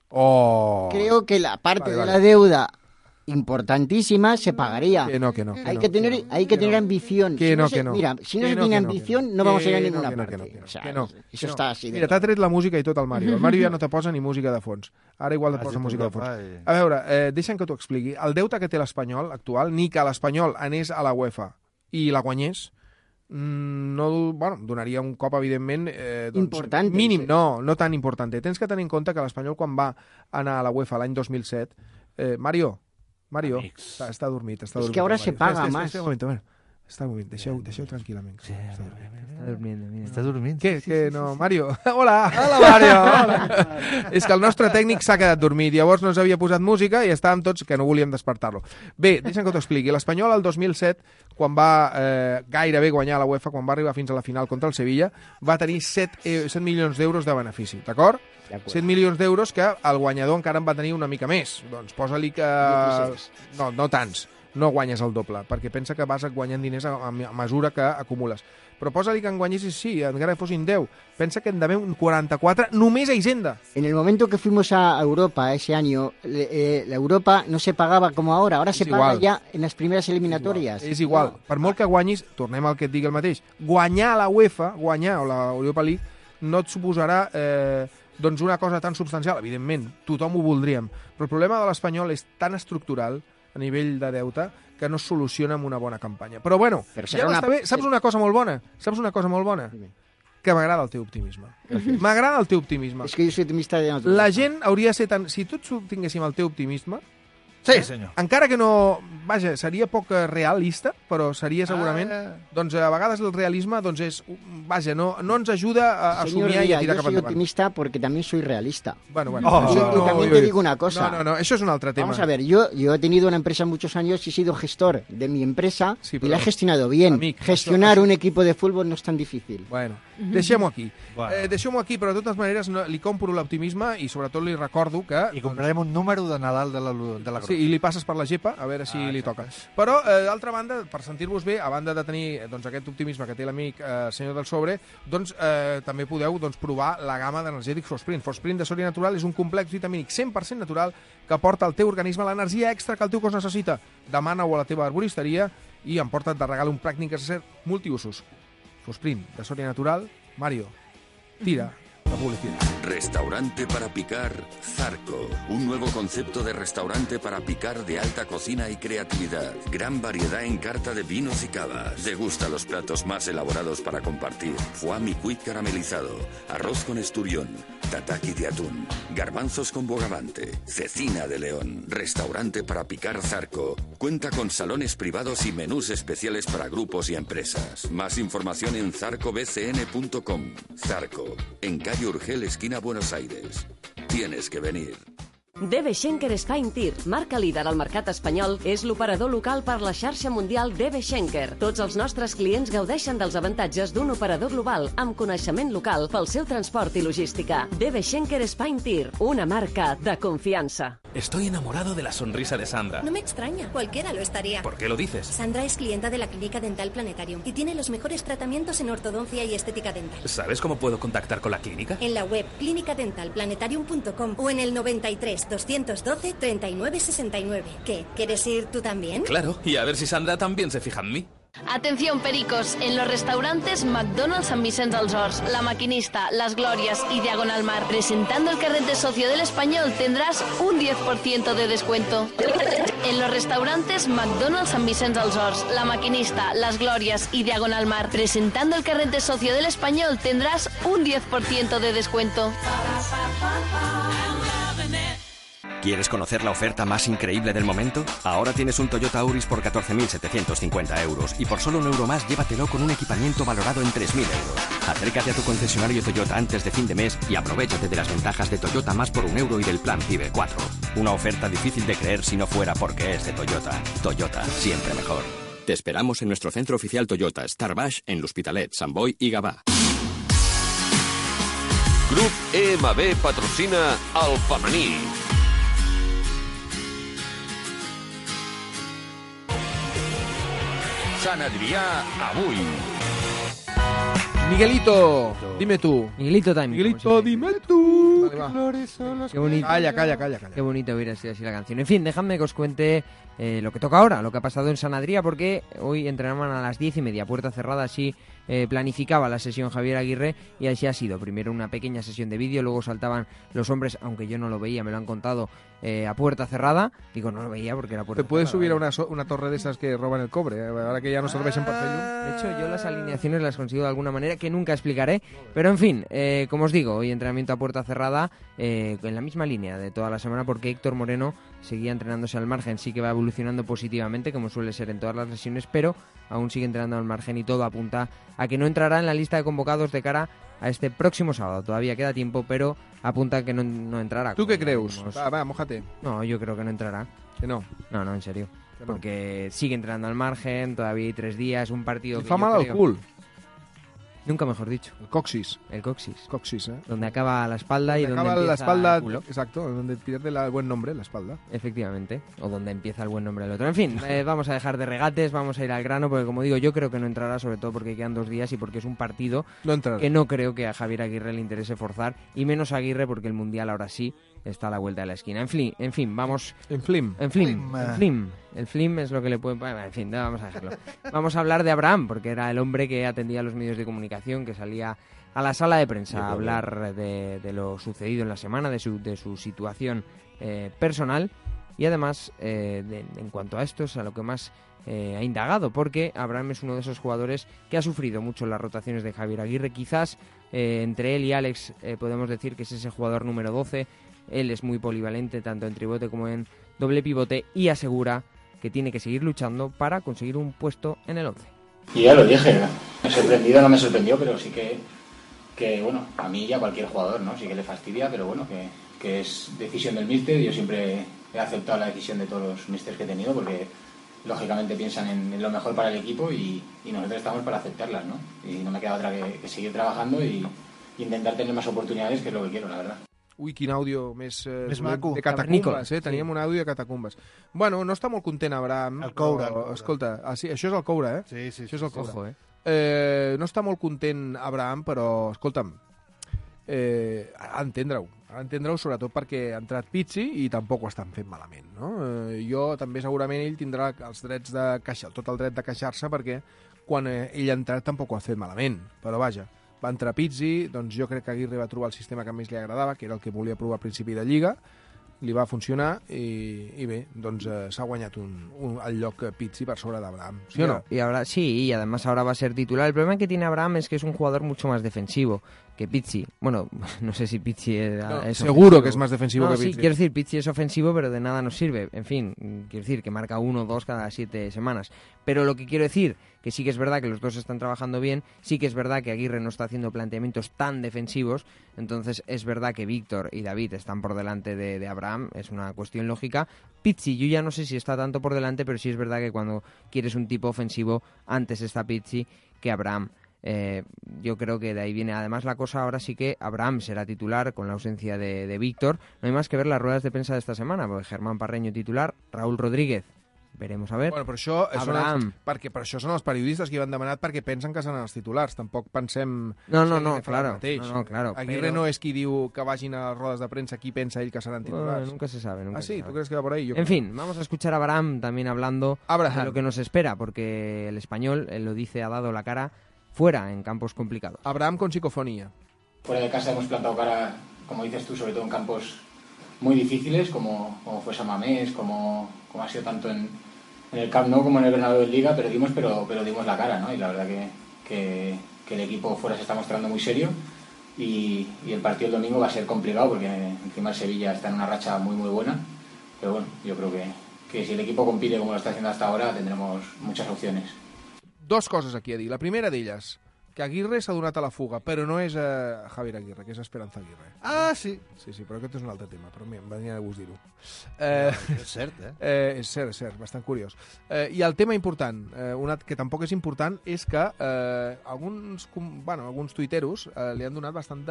creo que la parte de la deuda importantísima se pagaría. Que no. Hay que tener ambición. Mira, si no se tiene ambición, no vamos a ir a ninguna parte. Això està així. Mira, t'ha tret la música i tot el Mario. El Mario ja no te posa ni música de fons. Ara igual te posa música de fons. A veure, deixa'm que t'ho expliqui. El deute que té l'Espanyol actual, ni que l'Espanyol anés a la UEFA i la guanyés, donaria un cop, evidentment, mínim, no tan important. Tens que tenir en compte que l'Espanyol, quan va anar a la UEFA l'any 2007, Mario, està dormit. És que ara se paga más. Un moment, està dormit, deixeu tranquil·lament. Està dormint. Què? No, Mario. Hola, Mario. Hola. És que el nostre tècnic s'ha quedat dormit, llavors no ens havia posat música i estàvem tots que no volíem despertar-lo. Bé, deixa'm que t'ho expliqui. L'Espanyol, el 2007, quan va gairebé guanyar la UEFA, quan va arribar fins a la final contra el Sevilla, va tenir 7 milions d'euros de benefici, d'acord? 7 milions d'euros que el guanyador encara en va tenir una mica més. Doncs posa-li que... No tants. No guanyes el doble, perquè pensa que vas guanyant diners a mesura que acumules. Pero posa-li que en guanyessis, sí, encara que fossin 10. Pensa que en devem un 44 només a Hisenda. En el momento que fuimos a Europa ese año, la Europa no se pagaba como ahora se paga ya en las primeras eliminatorias. És igual. Per molt que guanyis, tornem al que et digui el mateix, guanyar a la UEFA, guanyar a la Europa League, no et suposarà una cosa tan substancial. Evidentment, tothom ho voldríem, però el problema de l'Espanyol és tan estructural a nivell de deute que no es soluciona amb una bona campanya. Però bueno, ja està bé. Saps una cosa molt bona? Que m'agrada el teu optimisme. M'agrada el teu optimisme. És que jo soy optimista de naturalesa. La gent hauria de ser tan... Si tots tinguéssim el teu optimisme... Sí, senyor. Encara que no... Vaja, seria poc realista, però seria segurament... Doncs a vegades el realisme és... Vaja, no ens ajuda a somiar i a tirar cap endavant. Yo soy optimista porque también soy realista. Bueno. Y también te digo una cosa. No, eso es un otro tema. Vamos a ver, yo he tenido una empresa muchos años y he sido gestor de mi empresa y la he gestionado bien. Gestionar un equipo de fútbol no es tan difícil. Bueno, deixem-ho aquí. Deixem-ho aquí, però de totes maneres li compro l'optimisme i sobretot li recordo que... I comprarem un número de Nadal de la Grossa. Sí, i li passes per la gepa, a veure si li toca. Però, d'altra banda, per sentir-vos bé, a banda de tenir aquest optimisme que té l'amic senyor del Sobre, també podeu provar la gamma d'energètics Fosprint. Fosprint de Soria Natural és un complex vitamínic 100% natural que aporta al teu organisme l'energia extra que el teu cos necessita. Demana-ho a la teva arboristeria i emporta't de regal un pràctic multiusos. Fosprint de Soria Natural. Mario, tira la publicidad. Restaurante para picar Zarco. Un nuevo concepto de restaurante para picar de alta cocina y creatividad. Gran variedad en carta de vinos y cavas. Degusta los platos más elaborados para compartir. Foie mi cuit caramelizado. Arroz con esturión. tataki de atún, garbanzos con bogavante, cecina de león, restaurante para picar Zarco. Cuenta con salones privados y menús especiales para grupos y empresas. Más información en zarcobcn.com. Zarco, en calle Urgel, esquina Buenos Aires. Tienes que venir. DB Schenker Spine Tir, marca líder al mercat espanyol, és l'operador local per la xarxa mundial DB Schenker. Tots els nostres clients gaudeixen dels avantatges d'un operador global amb coneixement local pel seu transport i logística. DB Schenker Spine Tir, una marca de confiança. Estoy enamorado de la sonrisa de Sandra. No me extraña, cualquiera lo estaría. ¿Por qué lo dices? Sandra es clienta de la Clínica Dental Planetarium y tiene los mejores tratamientos en ortodoncia y estética dental. ¿Sabes cómo puedo contactar con la clínica? En la web clinicadentalplanetarium.com o en el 93 212 39 69. ¿Qué? ¿Quieres ir tú también? Claro, y a ver si Sandra también se fija en mí. Atención, pericos, en los restaurantes McDonald's San Vicente dels Horts, La Maquinista, Las Glorias y Diagonal Mar, presentando el carnet de socio del Español, tendrás un 10% de descuento. En los restaurantes McDonald's San Vicente dels Horts, La Maquinista, Las Glorias y Diagonal Mar, presentando el carnet de socio del Español, tendrás un 10% de descuento. ¿Quieres conocer la oferta más increíble del momento? Ahora tienes un Toyota Auris por 14.750 euros y por solo €1 más llévatelo con un equipamiento valorado en 3.000 euros. Acércate a tu concesionario Toyota antes de fin de mes y aprovéchate de las ventajas de Toyota más por €1 y del plan PIBE 4. Una oferta difícil de creer si no fuera porque es de Toyota. Toyota, siempre mejor. Te esperamos en nuestro centro oficial Toyota, Star Baix, en l'Hospitalet, Sant Boi i Gavà. Grup EMB patrocina el femení. Sant Adrià, avui. Miguelito, dime tú. Miguelito time. Miguelito, dime tú. Qué bonito. Calla. Qué bonito hubiera sido así la canción. En fin, dejadme que os cuente lo que toca ahora, lo que ha pasado en Sant Adrià, porque hoy entrenaban a las 10:30, puerta cerrada, así planificaba la sesión Javier Aguirre, y así ha sido. Primero una pequeña sesión de vídeo, luego saltaban los hombres, aunque yo no lo veía, me lo han contado, a puerta cerrada. Digo, no lo veía porque era puerta cerrada. Te puedes subir a una torre de esas que roban el cobre, ahora que ya no serveixen para hacerlo. De hecho, yo las alineaciones las consigo de alguna manera que nunca explicaré, pero en fin, como os digo, hoy entrenamiento a puerta cerrada, en la misma línea de toda la semana, porque Héctor Moreno seguía entrenándose al margen. Sí que va evolucionando positivamente, como suele ser en todas las lesiones, pero aún sigue entrenando al margen y todo apunta a que no entrará en la lista de convocados de cara a este próximo sábado. Todavía queda tiempo, pero apunta a que no entrará. ¿Tú qué crees? Va, mójate. No, yo creo que no entrará. ¿Que no? No, en serio. Porque sigue entrenando al margen, todavía hay 3 días, un partido que fa mal al cul. Nunca mejor dicho. El coxis. El coxis. Coxis, Donde acaba la espalda y donde acaba empieza la espalda, el culo. Exacto, donde pierde el buen nombre, la espalda. Efectivamente. O donde empieza el buen nombre del otro. En fin, vamos a dejar de regates, vamos a ir al grano, porque como digo, yo creo que no entrará, sobre todo porque quedan 2 días y porque es un partido que no creo que a Javier Aguirre le interese forzar, y menos a Aguirre porque el Mundial ahora sí está a la vuelta de la esquina. En fin, vamos... El flim es lo que le puede... En fin, vamos a dejarlo. Vamos a hablar de Abraham, porque era el hombre que atendía a los medios de comunicación, que salía a la sala de prensa a hablar de lo sucedido en la semana, de su situación personal, y además, en cuanto a esto, es a lo que más ha indagado, porque Abraham es uno de esos jugadores que ha sufrido mucho las rotaciones de Javier Aguirre. Quizás entre él y Alex podemos decir que es ese jugador número 12. Él es muy polivalente, tanto en tribote como en doble pivote, y asegura que tiene que seguir luchando para conseguir un puesto en el 11. Y ya lo dije, me sorprendido, no me sorprendió, pero sí que bueno, a mí y a cualquier jugador, ¿no? Sí que le fastidia, pero bueno, que es decisión del míster. Yo siempre he aceptado la decisión de todos los místers que he tenido, porque lógicamente piensan en lo mejor para el equipo, y nosotros estamos para aceptarlas, ¿no? Y no me queda otra que seguir trabajando y intentar tener más oportunidades, que es lo que quiero, la verdad. Ui, quin àudio més maco. De catacumbes, Teníem un àudio de catacumbes. Bueno, no està molt content Abraham. El Coure. Escolta, sí, això és el Coure, Sí. Això és el Coure. Ojo, no està molt content Abraham, però, escolta'm, ha d'entendre-ho sobretot perquè ha entrat Pizzi i tampoc ho estan fent malament, no? Jo també segurament ell tindrà els drets de queixar, tot el dret de queixar-se, perquè quan ell ha entrat tampoc ho ha fet malament, però vaja. Va entrar Pizzi, doncs jo crec que Aguirre va trobar el sistema que més li agradava, que era el que volia provar al principi de Lliga, li va funcionar i bé, doncs s'ha guanyat el lloc Pizzi per sobre d'Abraham, ¿sí o no? Y además ahora va a ser titular. El problema que tiene Abraham es que es un jugador mucho más defensivo. que Pizzi, bueno, no sé si Pizzi es seguro ofensivo. Que es más defensivo que Pizzi. Sí, quiero decir, Pizzi es ofensivo, pero de nada nos sirve. En fin, quiero decir que marca 1 o 2 cada 7 semanas. Pero lo que quiero decir, que sí que es verdad que los dos están trabajando bien, sí que es verdad que Aguirre no está haciendo planteamientos tan defensivos, entonces es verdad que Víctor y David están por delante de Abraham, es una cuestión lógica. Pizzi, yo ya no sé si está tanto por delante, pero sí es verdad que cuando quieres un tipo ofensivo, antes está Pizzi que Abraham. Yo creo que de ahí viene. Además, la cosa ahora sí que Abraham será titular con la ausencia de Víctor. No hay más que ver las ruedas de prensa de esta semana, porque Germán Parreño titular, Raúl Rodríguez. Veremos a ver. Bueno, però això són els periodistes que hi han demanat perquè pensen que seran els titulars. Tampoc pensem... No, claro. Aguirre no és qui diu que vagin a les rodes de premsa qui pensa ell que seran titulars. Nunca se sabe. Sí? ¿Tú crees que va por ahí? En fin, vamos a escuchar a Abraham también hablando de lo que nos espera, porque el español, él lo dice, ha dado la cara fuera en campos complicados. Abraham con psicofonía. Fuera de casa hemos plantado cara, como dices tú, sobre todo en campos muy difíciles, como fue San Mamés, como ha sido tanto en el Camp Nou como en el Bernabéu en Liga. Perdimos, pero dimos la cara, ¿no? Y la verdad que el equipo fuera se está mostrando muy serio y el partido el domingo va a ser complicado porque encima el Sevilla está en una racha muy muy buena, pero bueno, yo creo que si el equipo compite como lo está haciendo hasta ahora tendremos muchas opciones. Dos coses aquí a dir. La primera d'elles, que Aguirre s'ha donat a la fuga, però no és Javier Aguirre, que és Esperanza Aguirre. Ah, sí. Sí, però aquest és un altre tema, però em venia de gust dir-ho. És cert, És cert, bastant curiós. I el tema important, que tampoc és important, és que alguns tuiteros li han donat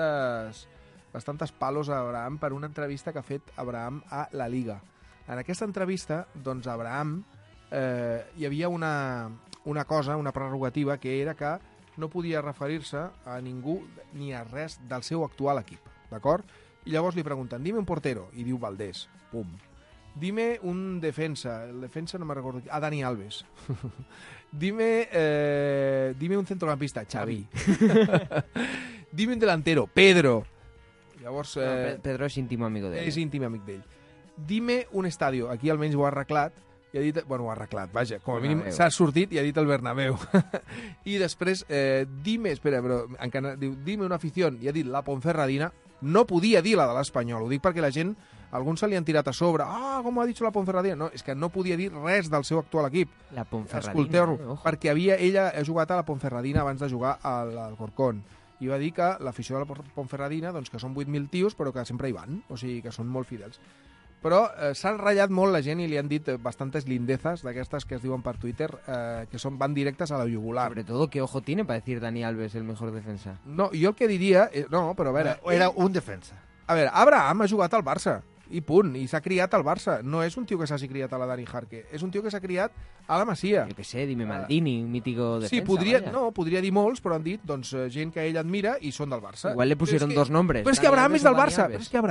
bastantes palos a Abraham per una entrevista que ha fet Abraham a La Liga. En aquesta entrevista, doncs, Abraham hi havia una cosa, una prerrogativa, que era que no podia referir-se a ningú ni a res del seu actual equip, d'acord? I llavors li pregunten, dime un portero, i diu Valdés, pum. Dime un defensa, el defensa no me recordo, Dani Alves. Dime un centrocampista, Xavi. Dime un delantero, Pedro. Llavors... Pedro és íntim amigo d'ell. És íntim amic d'ell. Dime un estadio, aquí almenys ho ha arreglat, i ha dit, ho ha arreglat, vaja, com a mínim s'ha sortit i ha dit el Bernabéu. I després, dime una afició, i ha dit la Ponferradina, no podia dir la de l'Espanyol, ho dic perquè la gent, alguns se li han tirat a sobre, com ha dit la Ponferradina? No, és que no podia dir res del seu actual equip. La Ponferradina, escolteu-ho, perquè ella ha jugat a la Ponferradina abans de jugar al Corcón, i va dir que l'afició de la Ponferradina, doncs que són 8.000 tios, però que sempre hi van, o sigui que són molt fidels. Però s'ha ratllat molt la gent i li han dit bastantes lindezas d'aquestes que es diuen per Twitter, que van directes a la yugular. Sobre todo, ¿qué ojo tiene para decir Dani Alves el mejor defensa? No, jo el que diria... No, però a veure... Era un defensa. A veure, Abraham ha jugat al Barça, i punt, i s'ha criat al Barça. No és un tio que s'hagi criat a la Dani Jarque, és un tio que s'ha criat a la Masia. Jo què sé, dime Maldini, un mítico defensa. Sí, podria dir molts, però han dit gent que ell admira i són del Barça. Igual le pusieron dos nombres. Però és que Abraham és del Barça.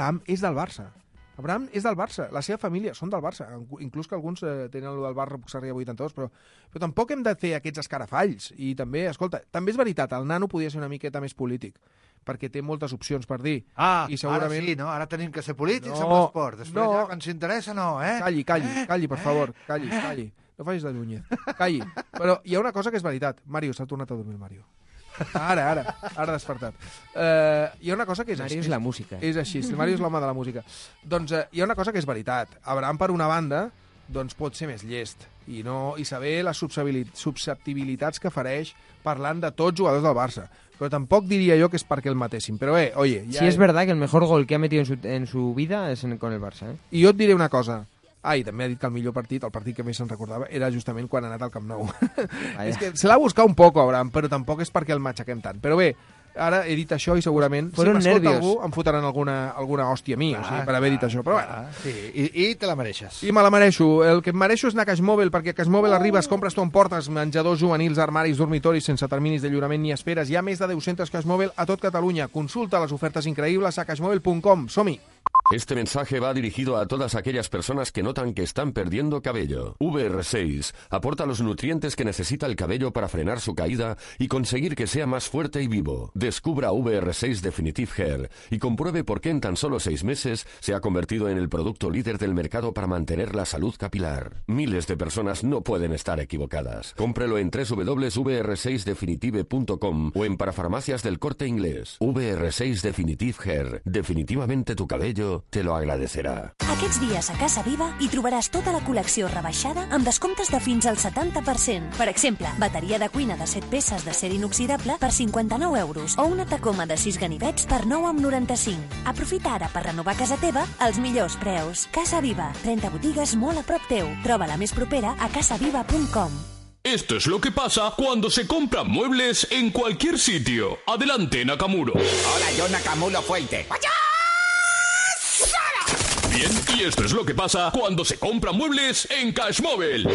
Abraham és del Barça, la seva família són del Barça, inclús que alguns tenen el del Barça Sarrià 82, però tampoc hem de fer aquests escarafalls. I també, escolta, també és veritat, el nano podia ser una miqueta més polític, perquè té moltes opcions per dir. I segurament... Ara sí, no? Ara tenim que ser polítics amb l'esport. Després ja, quan s'interessa, no, eh? Calli, per favor, calli. No facis de Núñez. Calli. Però hi ha una cosa que és veritat. Mario, s'ha tornat a dormir, Mario. Ara despertat. Hi ha una cosa que és així. Mario és la música. És així, Mario és l'home de la música. Doncs hi ha una cosa que és veritat. Abraham, per una banda, doncs pot ser més llest i saber les susceptibilitats que fareix parlant de tots jugadors del Barça. Però tampoc diria jo que és perquè el matessin. Però oye... Sí, es verdad que el mejor gol que ha metido en su vida es con el Barça. I jo et diré una cosa. I també ha dit que el millor partit, el partit que més se'n recordava, era justament quan ha anat al Camp Nou. És que se l'ha buscat un poc, Abraham, però tampoc és perquè el matxaquem tant. Però bé, ara he dit això i segurament, si m'escolta algú, em fotran alguna hòstia a mi, o sigui, per haver dit això. Però bueno. Sí, i te la mereixes. I me la mereixo. El que em mereixo és anar a Cashmobile, perquè a Cashmobile arribes, compres tu en portes, menjadors juvenils, armaris, dormitoris, sense terminis de lliurament ni esperes. Hi ha més de 200 Cashmobile a tot Catalunya. Consulta les ofertes increïbles a cashmobile.com. Som-hi! Este mensaje va dirigido a todas aquellas personas que notan que están perdiendo cabello. VR6 aporta los nutrientes que necesita el cabello para frenar su caída y conseguir que sea más fuerte y vivo. Descubra VR6 Definitive Hair y compruebe por qué en tan solo 6 meses se ha convertido en el producto líder del mercado para mantener la salud capilar. Miles de personas no pueden estar equivocadas. Cómprelo en www.vr6definitive.com o en parafarmacias del Corte Inglés. VR6 Definitive Hair. Definitivamente tu cabello te lo agradecerà. Aquests dies a Casa Viva hi trobaràs tota la col·lecció rebaixada amb descomptes de fins al 70%. Per exemple, bateria de cuina de 7 peces d'acer inoxidable per 59 euros o una tacoma de 6 ganivets per 9,95. Aprofita ara per renovar casa teva als millors preus. Casa Viva, 30 botigues molt a prop teu. Troba la més propera a casaviva.com. Esto es lo que pasa cuando se compran muebles en cualquier sitio. Adelante, Nakamuro. Hola, yo Nakamuro Fuente. Bien, y esto es lo que pasa cuando se compran muebles en Cashmobile.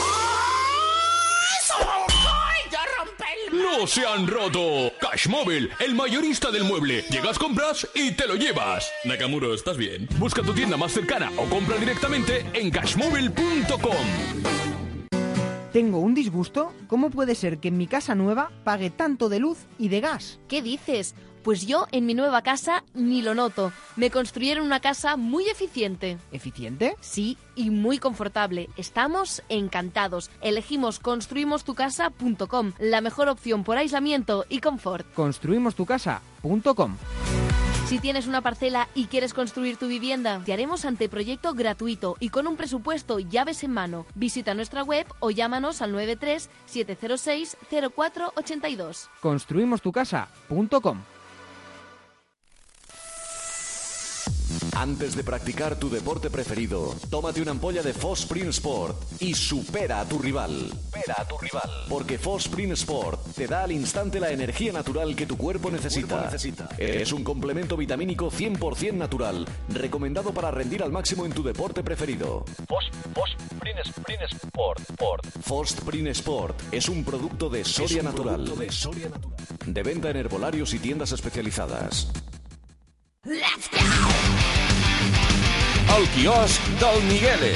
¡No se han roto! Cashmobile, el mayorista del mueble. Llegas, compras y te lo llevas. Nakamuro, ¿estás bien? Busca tu tienda más cercana o compra directamente en cashmobile.com. Tengo un disgusto. ¿Cómo puede ser que en mi casa nueva pague tanto de luz y de gas? ¿Qué dices? Pues yo en mi nueva casa ni lo noto. Me construyeron una casa muy eficiente. ¿Eficiente? Sí, y muy confortable. Estamos encantados. Elegimos construimostucasa.com, la mejor opción por aislamiento y confort. Construimostucasa.com. Si tienes una parcela y quieres construir tu vivienda, te haremos anteproyecto gratuito y con un presupuesto llaves en mano. Visita nuestra web o llámanos al 93 706 0482. Construimostucasa.com. Antes de practicar tu deporte preferido, tómate una ampolla de Fosprint Sport y supera a tu rival. Porque Fosprint Sport te da al instante la energía natural que tu cuerpo necesita. Es un complemento vitamínico 100% natural, recomendado para rendir al máximo en tu deporte preferido. Fosprint Sport es un producto de Soria Natural. De venta en herbolarios y tiendas especializadas. El quiosc del Migueles.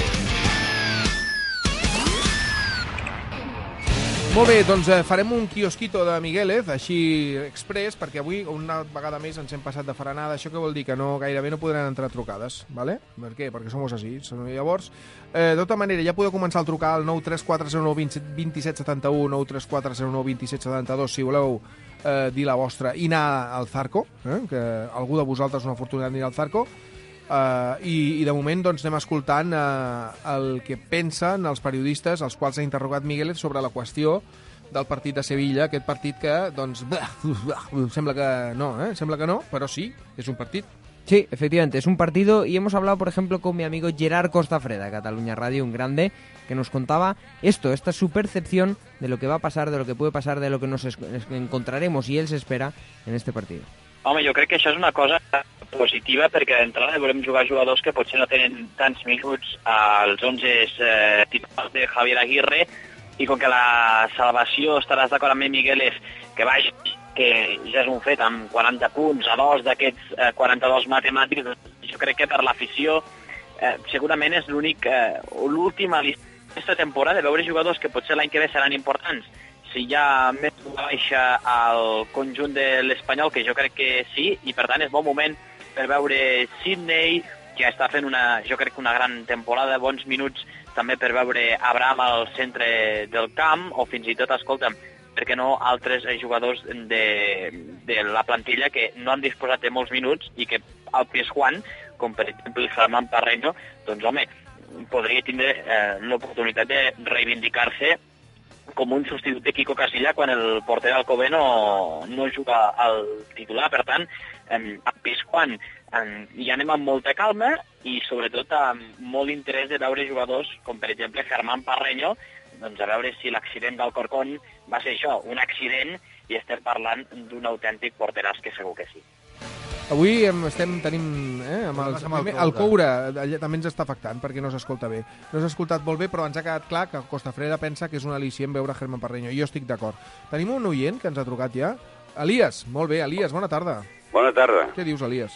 Molt bé, doncs farem un quiosquito de Migueles, així express, perquè avui una vegada més ens hem passat de frenada. Això què vol dir? Que gairebé no podran entrar trucades, ¿vale? Per què? Perquè som així. Llavors, de tota manera, ja podeu començar a trucar al 934092771, 934092772, si voleu dir la vostra i anar al Zarco, que algú de vosaltres és una afortunat d'anar al Zarco. I de moment doncs, anem escoltant el que pensen els periodistes als quals ha interrogat Migueles sobre la qüestió del partit de Sevilla, aquest partit que doncs, sembla que no, pero sí, es un partido. Sí, efectivamente, es un partido y hemos hablado, por ejemplo, con mi amigo Gerard Costafreda, Cataluña Radio, un grande, que nos contaba esta es su percepción de lo que va a pasar, de lo que puede pasar, de lo que nos encontraremos y él se espera en este partido. Home, jo crec que això és una cosa positiva perquè d'entrada volem jugar jugadors que potser no tenen tants minuts als 11 titulars de Javier Aguirre i com que la salvació, estaràs d'acord amb mi, Miguel, és que baix, que ja és un fet amb 40 punts a 2 d'aquests 42 matemàtics, jo crec que per l'afició segurament és l'última aquesta temporada de veure jugadors que potser l'any que ve seran importants. Si hi ha més baixa al conjunt de l'Espanyol, que jo crec que sí, i per tant és bon moment per veure Sidney, que està fent jo crec que una gran temporada, bons minuts també per veure Abraham al centre del camp, o fins i tot, escolta'm, per què no altres jugadors de la plantilla que no han disposat de molts minuts i que al Pizjuán, com per exemple Germán Parreño, doncs home, podria tindre l'oportunitat de reivindicar-se com un substitut de Kiko Casilla quan el porter Alcover no juga al titular. Per tant, a Pizjuán hi anem amb molta calma i sobretot amb molt interès de veure jugadors com per exemple Germán Parreño, doncs a veure si l'accident d'Alcorcón va ser això, un accident, i estem parlant d'un autèntic porteràs que segur que sí. Avui tenim el coure, també ens està afectant perquè no s'escolta bé. No s'ha escoltat molt bé, però ens ha quedat clar que Costafreda pensa que és un al·licient veure Germán Parreño. Jo estic d'acord. Tenim un oient que ens ha trucat ja. Elias, molt bé, Elias, bona tarda. Bona tarda. Què dius, Elias?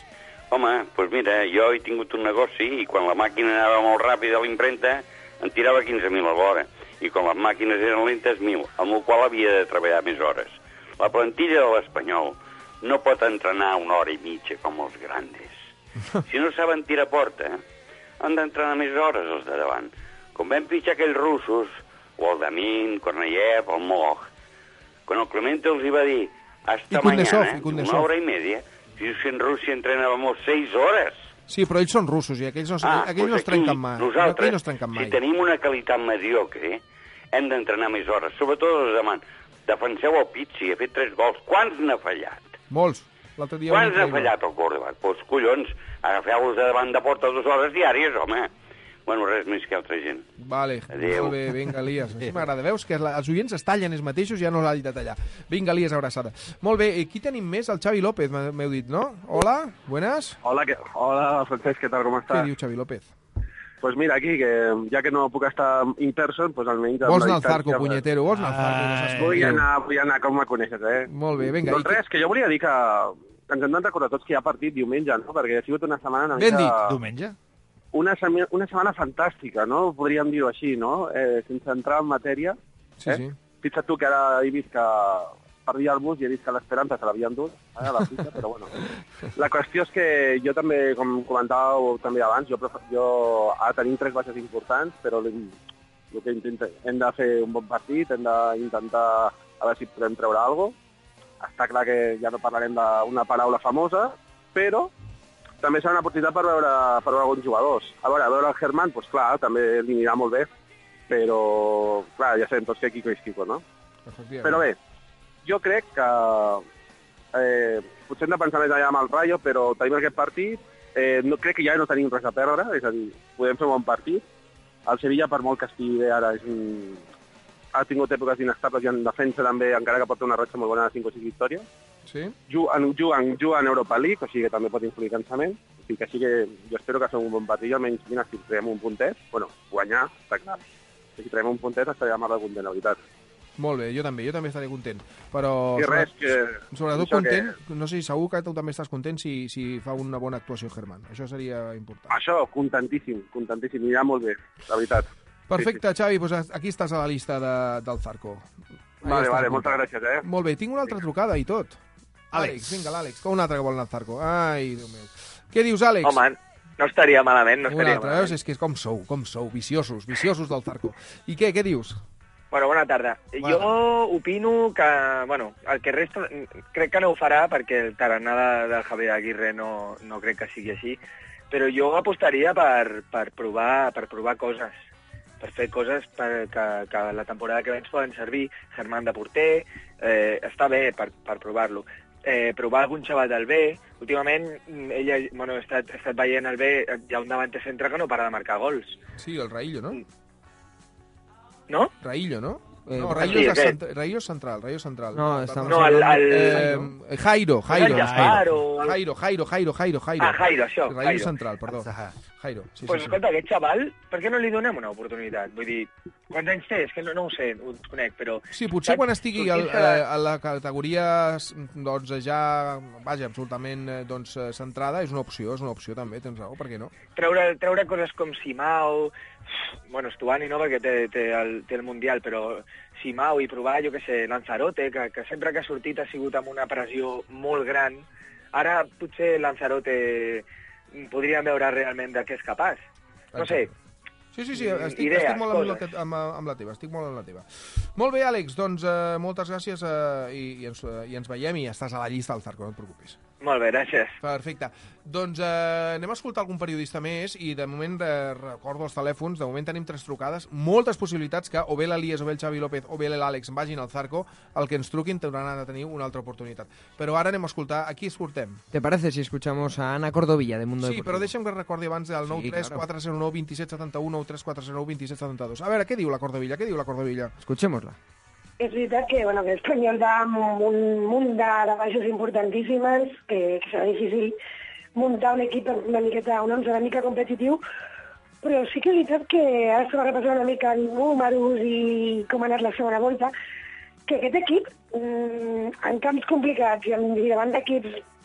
Home, doncs mira, jo he tingut un negoci i quan la màquina anava molt ràpida a l'impremta em tirava 15.000 a l'hora i quan les màquines eren lentes 1.000, amb el qual havia de treballar més hores. La plantilla de l'Espanyol no pot entrenar 1 hora i mitja com els grandes. Si no saben tirar porta, han d'entrenar més hores els de davant. Com vam fitxar aquells russos, o el Damin, Korneyev, el Moch, quan el Clemente els hi va dir hasta mañana, 1 hora i media, si en Rússia entrenàvem 6 hores. Sí, però ells són russos i aquells no es trenquen mai. Nosaltres, si tenim una qualitat mediocre, hem d'entrenar més hores, sobretot els demans. Defenseu el Pizzi, ha fet 3 gols. Quants n'ha fallat? Molts. Quants n'ha fallat el Córdoba? Doncs collons, agafeu-los de davant de porta 2 hores diàries, home. Bueno, res més que altra gent. Vale, molt bé, vinga, Elias. Això m'agrada. Veus que els oients es tallen ells mateixos, ja no l'ha dit de tallar. Vinga, Elias, abraçada. Molt bé, aquí tenim més el Xavi López, m'heu dit, no? Hola, buenas. Hola, Francesc, què tal, com estàs? Què diu Xavi López? Pues mira, aquí, que ja que no puc estar in person, pues almenys... Vols anar al Zarco, punyetero, vols anar al Zarco? Vull anar com me coneixes, eh? Molt bé, vinga. Doncs res, que jo volia dir que ens hem de recordar tots que hi ha partit diumenge, no? Perquè ha sigut una setmana... Ben dit, diumenge? Una setmana fantàstica, no? Podríem dir-ho així, no? Sense entrar en matèria. Sí, sí. Fixa't tu que ara he vist que perdia el bus i he vist que l'Esperança se l'havien dut, a la fita, però bueno. La qüestió és que jo també, com comentàveu també abans, jo ara tenim 3 baixes importants, però el que hem de fer un bon partit, hem d'intentar a veure si podem treure alguna cosa. Està clar que ja no parlarem d'una paraula famosa, però també serà una oportunitat per veure alguns jugadors. A veure el Germán, doncs clar, també li anirà molt bé, però clar, ja sabem tots que Kiko és Kiko, no? Però bé, jo crec que potser hem de pensar més allà amb el Rayo, però tenim aquest partit, no, crec que ja no tenim res a perdre, és a dir, podem fer un bon partit. El Sevilla, per molt que estigui bé ara, ha tingut èpoques inestables i en defensa també, encara que porta una ratxa molt bona de 5 o 6 victòries. Sí? Juga en Europa League, o sigui que també pot influir cansament. O sigui que sí que jo espero que fem un bon partit, almenys, mira, si traiem un puntet, bueno, guanyar, està clar. Si traiem un puntet estaré molt content, la veritat. Molt bé, jo també estaré content. Però i res, sobretot content, no sé si segur que tu també estàs content si fa una bona actuació Germán. Això seria important. Això, contentíssim, anirà molt bé, la veritat. Perfecte, sí. Xavi, doncs aquí estàs a la llista del Zarco. Vale, moltes gràcies, eh? Molt bé, tinc una altra trucada i tot. Àlex, vinga, l'Àlex, com un altre que vol anar al Zarco. Ai, Déu meu. Què dius, Àlex? Home, no estaria malament, Un altre, veus? És que com sou, viciosos del Zarco. I què dius? Bueno, bona tarda. Bueno. Jo opino que, bueno, el que resta, crec que no ho farà perquè el tarannà del Javier Aguirre no crec que sigui així, però jo apostaria per provar coses, per fer coses que la temporada que ve ens poden servir. Germán de porter, està bé per provar-lo. Provar algun xaval del B. Últimament, ell he estat veient el B, hi ha un davanter centre que no para de marcar gols. Sí, el Raillo, no? ¿No? Raillo, ¿no? No, Raillo es central. No, estamos Jairo. Jairo, això. Raillo central, perdó. Jairo. Sí, pues escolta, aquest xaval, per què no li donem una oportunitat? Vull dir, quants anys té? És que no ho sé, ho conec, però... Sí, potser quan estigui a la categoria doncs ja, vaja, absolutament centrada, és una opció també, tens raó, per què no? Treure coses com Simao, bueno, Stuani no, perquè té el Mundial, però Simao i provar, jo què sé, Lanzarote, que sempre que ha sortit ha sigut amb una pressió molt gran. Ara potser Lanzarote podríem veure realment de què és capaç. No sé. Sí, estic molt amb la teva. Molt bé, Àlex, doncs moltes gràcies i ens veiem i estàs a la llista del Zarco, no et preocupis. Molt bé, gràcies. Perfecte. Doncs anem a escoltar algun periodista més i de moment recordo els telèfons, de moment tenim 3 trucades, moltes possibilitats que o bé l'Elias, o bé el Xavi López, o bé l'Àlex vagin al Zarco, el que ens truquin tindran de tenir una altra oportunitat. Però ara anem a escoltar, a qui escoltem? ¿Te parece si escuchamos a Ana Cordovilla de Mundo Deportivo? Sí, però deixa'm que recordi abans del 934092771 o 34092772. A veure, què diu la Cordovilla? Escuchémosla. És veritat que l'Espanyol va amb un munt de baixes importantíssimes, que serà difícil muntar un equip un 11 una mica competitiu, però sí que és veritat que ara s'ha repassat una mica els números i com ha anat la segona volta, que aquest equip, en camps complicats i davant d'equips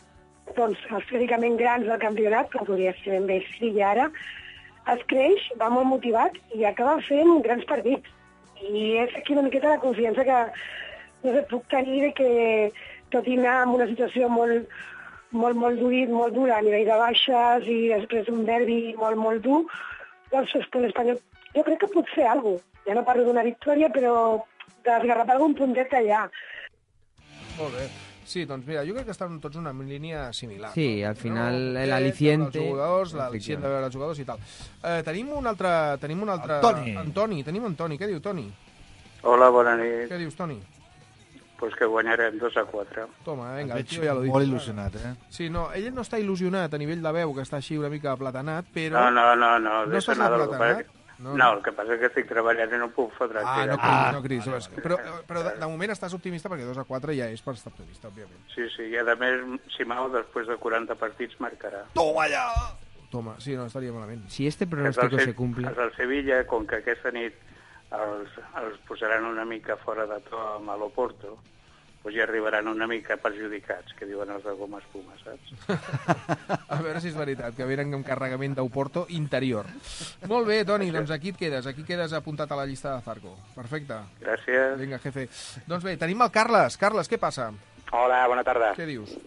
doncs, els teòricament grans del campionat, com podria ser ben bé Sevilla ara, es creix, va molt motivat i acaba fent grans partits. I és aquí una miqueta la confiança que no sé, puc tenir de que, tot i anar en una situació molt dura a nivell de baixes i després un derbi molt dur, doncs l'Espanyol jo crec que pot fer alguna cosa. Ja no parlo d'una victòria, però d'esgarrapar algun puntet allà. Molt bé. Sí, doncs mira, jo crec que estan tots en una línia similar. Sí, al final l'aliciente... Els jugadors, l'al·licient de veure els jugadors i tal. Tenim un altre... Antoni. Tenim Antoni. Què diu, Toni? Hola, bona nit. Què dius, Toni? Pues que guanyarem 2-4. Toma, vinga, el tio ja l'ho dic. Molt il·lusionat, Sí, no, ell no està il·lusionat a nivell de veu, que està així una mica aplatanat, però... No. No estàs aplatanat? No, el que passa és que estic treballant i no puc fotre. No cridis. Però de moment estàs optimista perquè 2-4 ja és per estar optimista, òbviament. Sí, i a més, Simao, després de 40 partits, marcarà. Toma ja! Toma, sí, no estaria malament. Si este pronóstico se cumple... Els del Sevilla, com que aquesta nit els posaran una mica fora de to amb l'Oporto, doncs ja arribaran una mica perjudicats, que diuen els de goma espuma, saps? A veure si és veritat, que venen amb carregament d'Oporto interior. Molt bé, Toni, doncs aquí et quedes apuntat a la llista de Zarco. Perfecte. Gràcies. Vinga, jefe. Doncs bé, tenim el Carles. Carles, què passa? Hola, bona tarda. Què dius?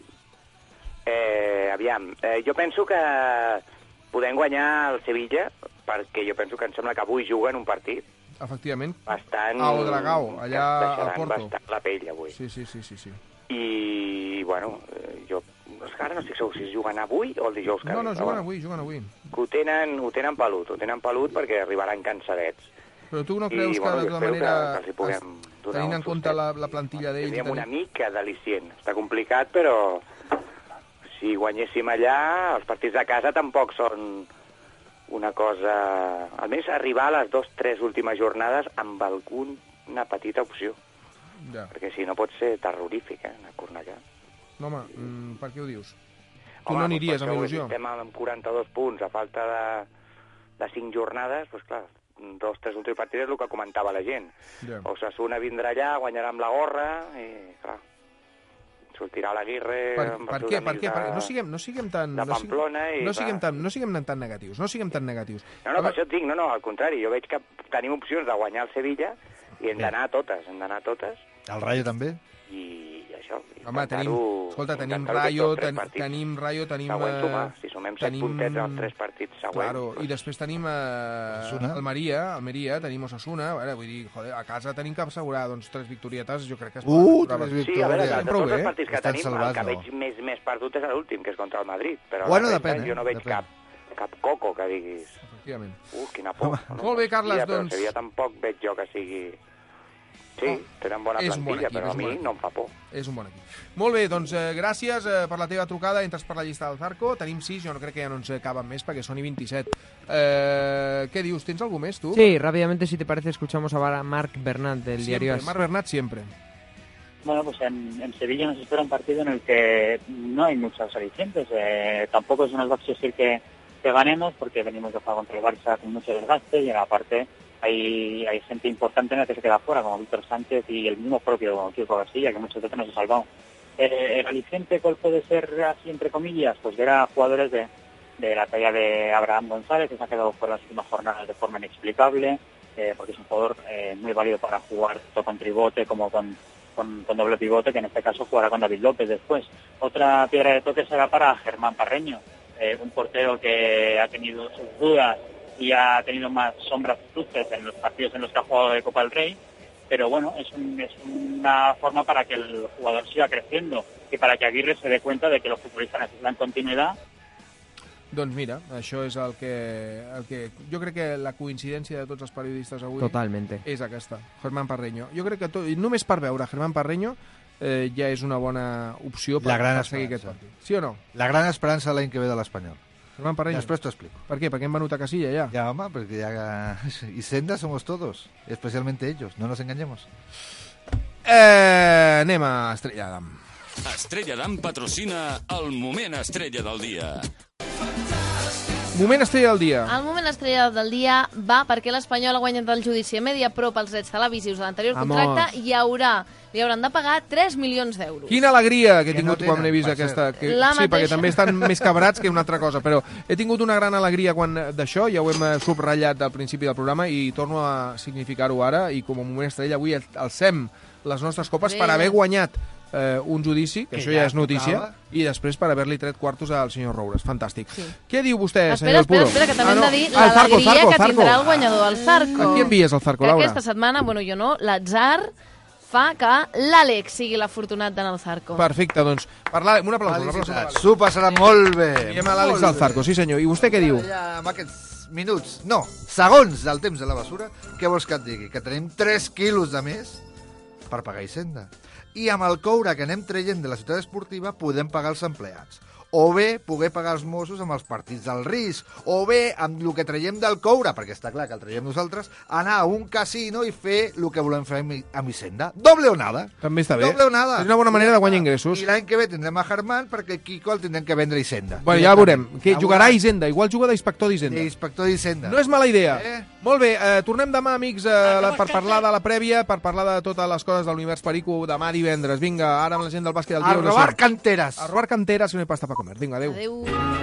Aviam, jo penso que podem guanyar el Sevilla, perquè jo penso que em sembla que avui juguen un partit efectivament, bastant... al Dragao, allà a Porto. Bastant la pell, avui. Sí. I, bueno, jo encara no estic segur si es juguen avui o el dijous que ve. No, juguen avui. Que ho tenen pelut perquè arribaran cansadets. Però tu no creus que, de tota manera, que tenint en compte la plantilla d'ells... Teníem una mica d'al·licient. Està complicat, però si guanyéssim allà, els partits de casa tampoc són... una cosa... Almenys arribar a les 2-3 últimes jornades amb alguna petita opció. Ja. Perquè si no pot ser terrorífic, anar a Cornellà. No, home, per què ho dius? Tu no aniries amb il·lusió? Estem amb 42 punts a falta de 5 jornades, doncs clar, 2-3 últims partits és el que comentava la gent. Ja. Osasuna vindrà allà, guanyarà amb la gorra i, clar, sortirà l'Aguirre... Per què? No siguem tan... De Pamplona i... No siguem tan negatius. No, per això et dic, al contrari. Jo veig que tenim opcions de guanyar el Sevilla i hem d'anar a totes. El Rayo també? I això... Home, tenim Rayo, tenim... Si sumem 7 puntets als 3 partits següents... Claro, i després tenim Almeria, tenim Osasuna, vull dir, a casa tenim que assegurar 3 victorietes, jo crec que es pot... 3 victòries! Sí, a veure, de tots els partits que tenim, el que veig més perdut és l'últim, que és contra el Madrid, però jo no veig cap coco que diguis... Efectivament. Quina por. Molt bé, Carles, doncs... Però Sevilla tampoc veig jo que sigui... Sí, tenen bona plantilla, però a mi no em fa por. És un bon equip. Molt bé, doncs gràcies per la teva trucada. Entres per la llista del Zarco. Tenim 6, jo no crec que ja no ens caben més perquè són i 27. ¿Qué dius? ¿Tens algo més, tú? Sí, rápidamente, si te parece, escuchamos ahora a Marc Bernat del diario AS. Marc Bernat siempre. Bueno, pues en Sevilla nos espera un partido en el que no hay muchos alicientes. Tampoco se nos va a exigir que ganemos porque venimos de jugar contra el Barça con mucho desgaste y aparte hay gente importante en la que se queda fuera, como Víctor Sánchez y el mismo propio Kiko García, que muchas veces nos ha salvado. El aliciente, ¿cuál puede ser así, entre comillas? Pues ver a jugadores de la talla de Abraham González, que se ha quedado fuera las últimas jornadas de forma inexplicable, porque es un jugador muy válido para jugar tanto con tribote como con doble pivote, que en este caso jugará con David López después. Otra piedra de toque será para Germán Parreño, un portero que ha tenido sus dudas y ha tenido más sombras y luces en los partidos en los que ha jugado de Copa del Rey, pero bueno, es una forma para que el jugador siga creciendo y para que Aguirre se dé cuenta de que los futbolistas necesitan continuidad. Doncs mira, això és el que... Jo crec que la coincidència de tots els periodistes avui Totalmente. És aquesta, Germán Parreño. Jo crec que només per veure Germán Parreño ja és una bona opció per seguir aquest partit. Sí o no? La gran esperança l'any que ve de l'Espanyol. Germán Parreño. Després t'ho explico. ¿Por qué? ¿Porque han venut a Casilla ya? Ya, mamá, porque ya... Y Senda somos todos, especialmente ellos, no nos engañemos. Anem a Estrella d'Am. Estrella d'Am patrocina el moment estrella del dia. Moment estrella del dia. El moment estrella del dia va perquè l'Espanyol ha guanyat el judici a Mediapro pels drets televisius de l'anterior contracte i li hauran de pagar 3 milions d'euros. Quina alegria que he tingut quan he vist aquesta... Sí, mateixa... perquè també estan més cabrats que una altra cosa, però he tingut una gran alegria d'això, ja ho hem subratllat al principi del programa i torno a significar-ho ara, i com a moment estrella avui alcem les nostres copes per haver guanyat un judici, que això ja és notícia, i després per haver-li tret quartos al senyor Roures. Fantàstic. Sí. Què diu vostè, senyor Puro? Espera, que també hem de dir l'alegria que tindrà el guanyador, el Zarco. A qui envies el Zarco, Laura? Que aquesta setmana, bueno, jo no, l'atzar fa que l'Àlex sigui l'afortunat d'anar al Zarco. Perfecte, doncs, un aplaus. S'ho passarà molt bé. Diem a l'Àlex al Zarco, sí senyor. I vostè què diu? Ja, amb aquests minuts, no, segons del temps de la basura, què vols que et digui? Que tenim 3 quilos de més per pagar Hisenda. I amb el coure que anem traient de la ciutat esportiva podem pagar els empleats. O bé poder pagar els Mossos amb els partits del risc, o bé amb el que traiem del coure, perquè està clar que el traiem nosaltres, anar a un casino i fer el que volem fer amb Hisenda. Doble o nada. També està bé. Doble o nada. És una bona manera de guanyar ingressos. I l'any que ve tindrem a Germán perquè Kiko el tindrem que vendre a Hisenda. Bueno, ja veurem. Que jugarà a Hisenda, igual juga d'inspector d'Hisenda. D'inspector d'Hisenda. No és mala idea. Molt bé, tornem demà, amics, per parlar de la prèvia, per parlar de totes les coses de l'univers Perico demà divendres. Vinga, ara amb la gent del bàsquet del dia. A robar canteres. A robar canteres, que no hi pasta per comer. Vinga, adéu. Adéu.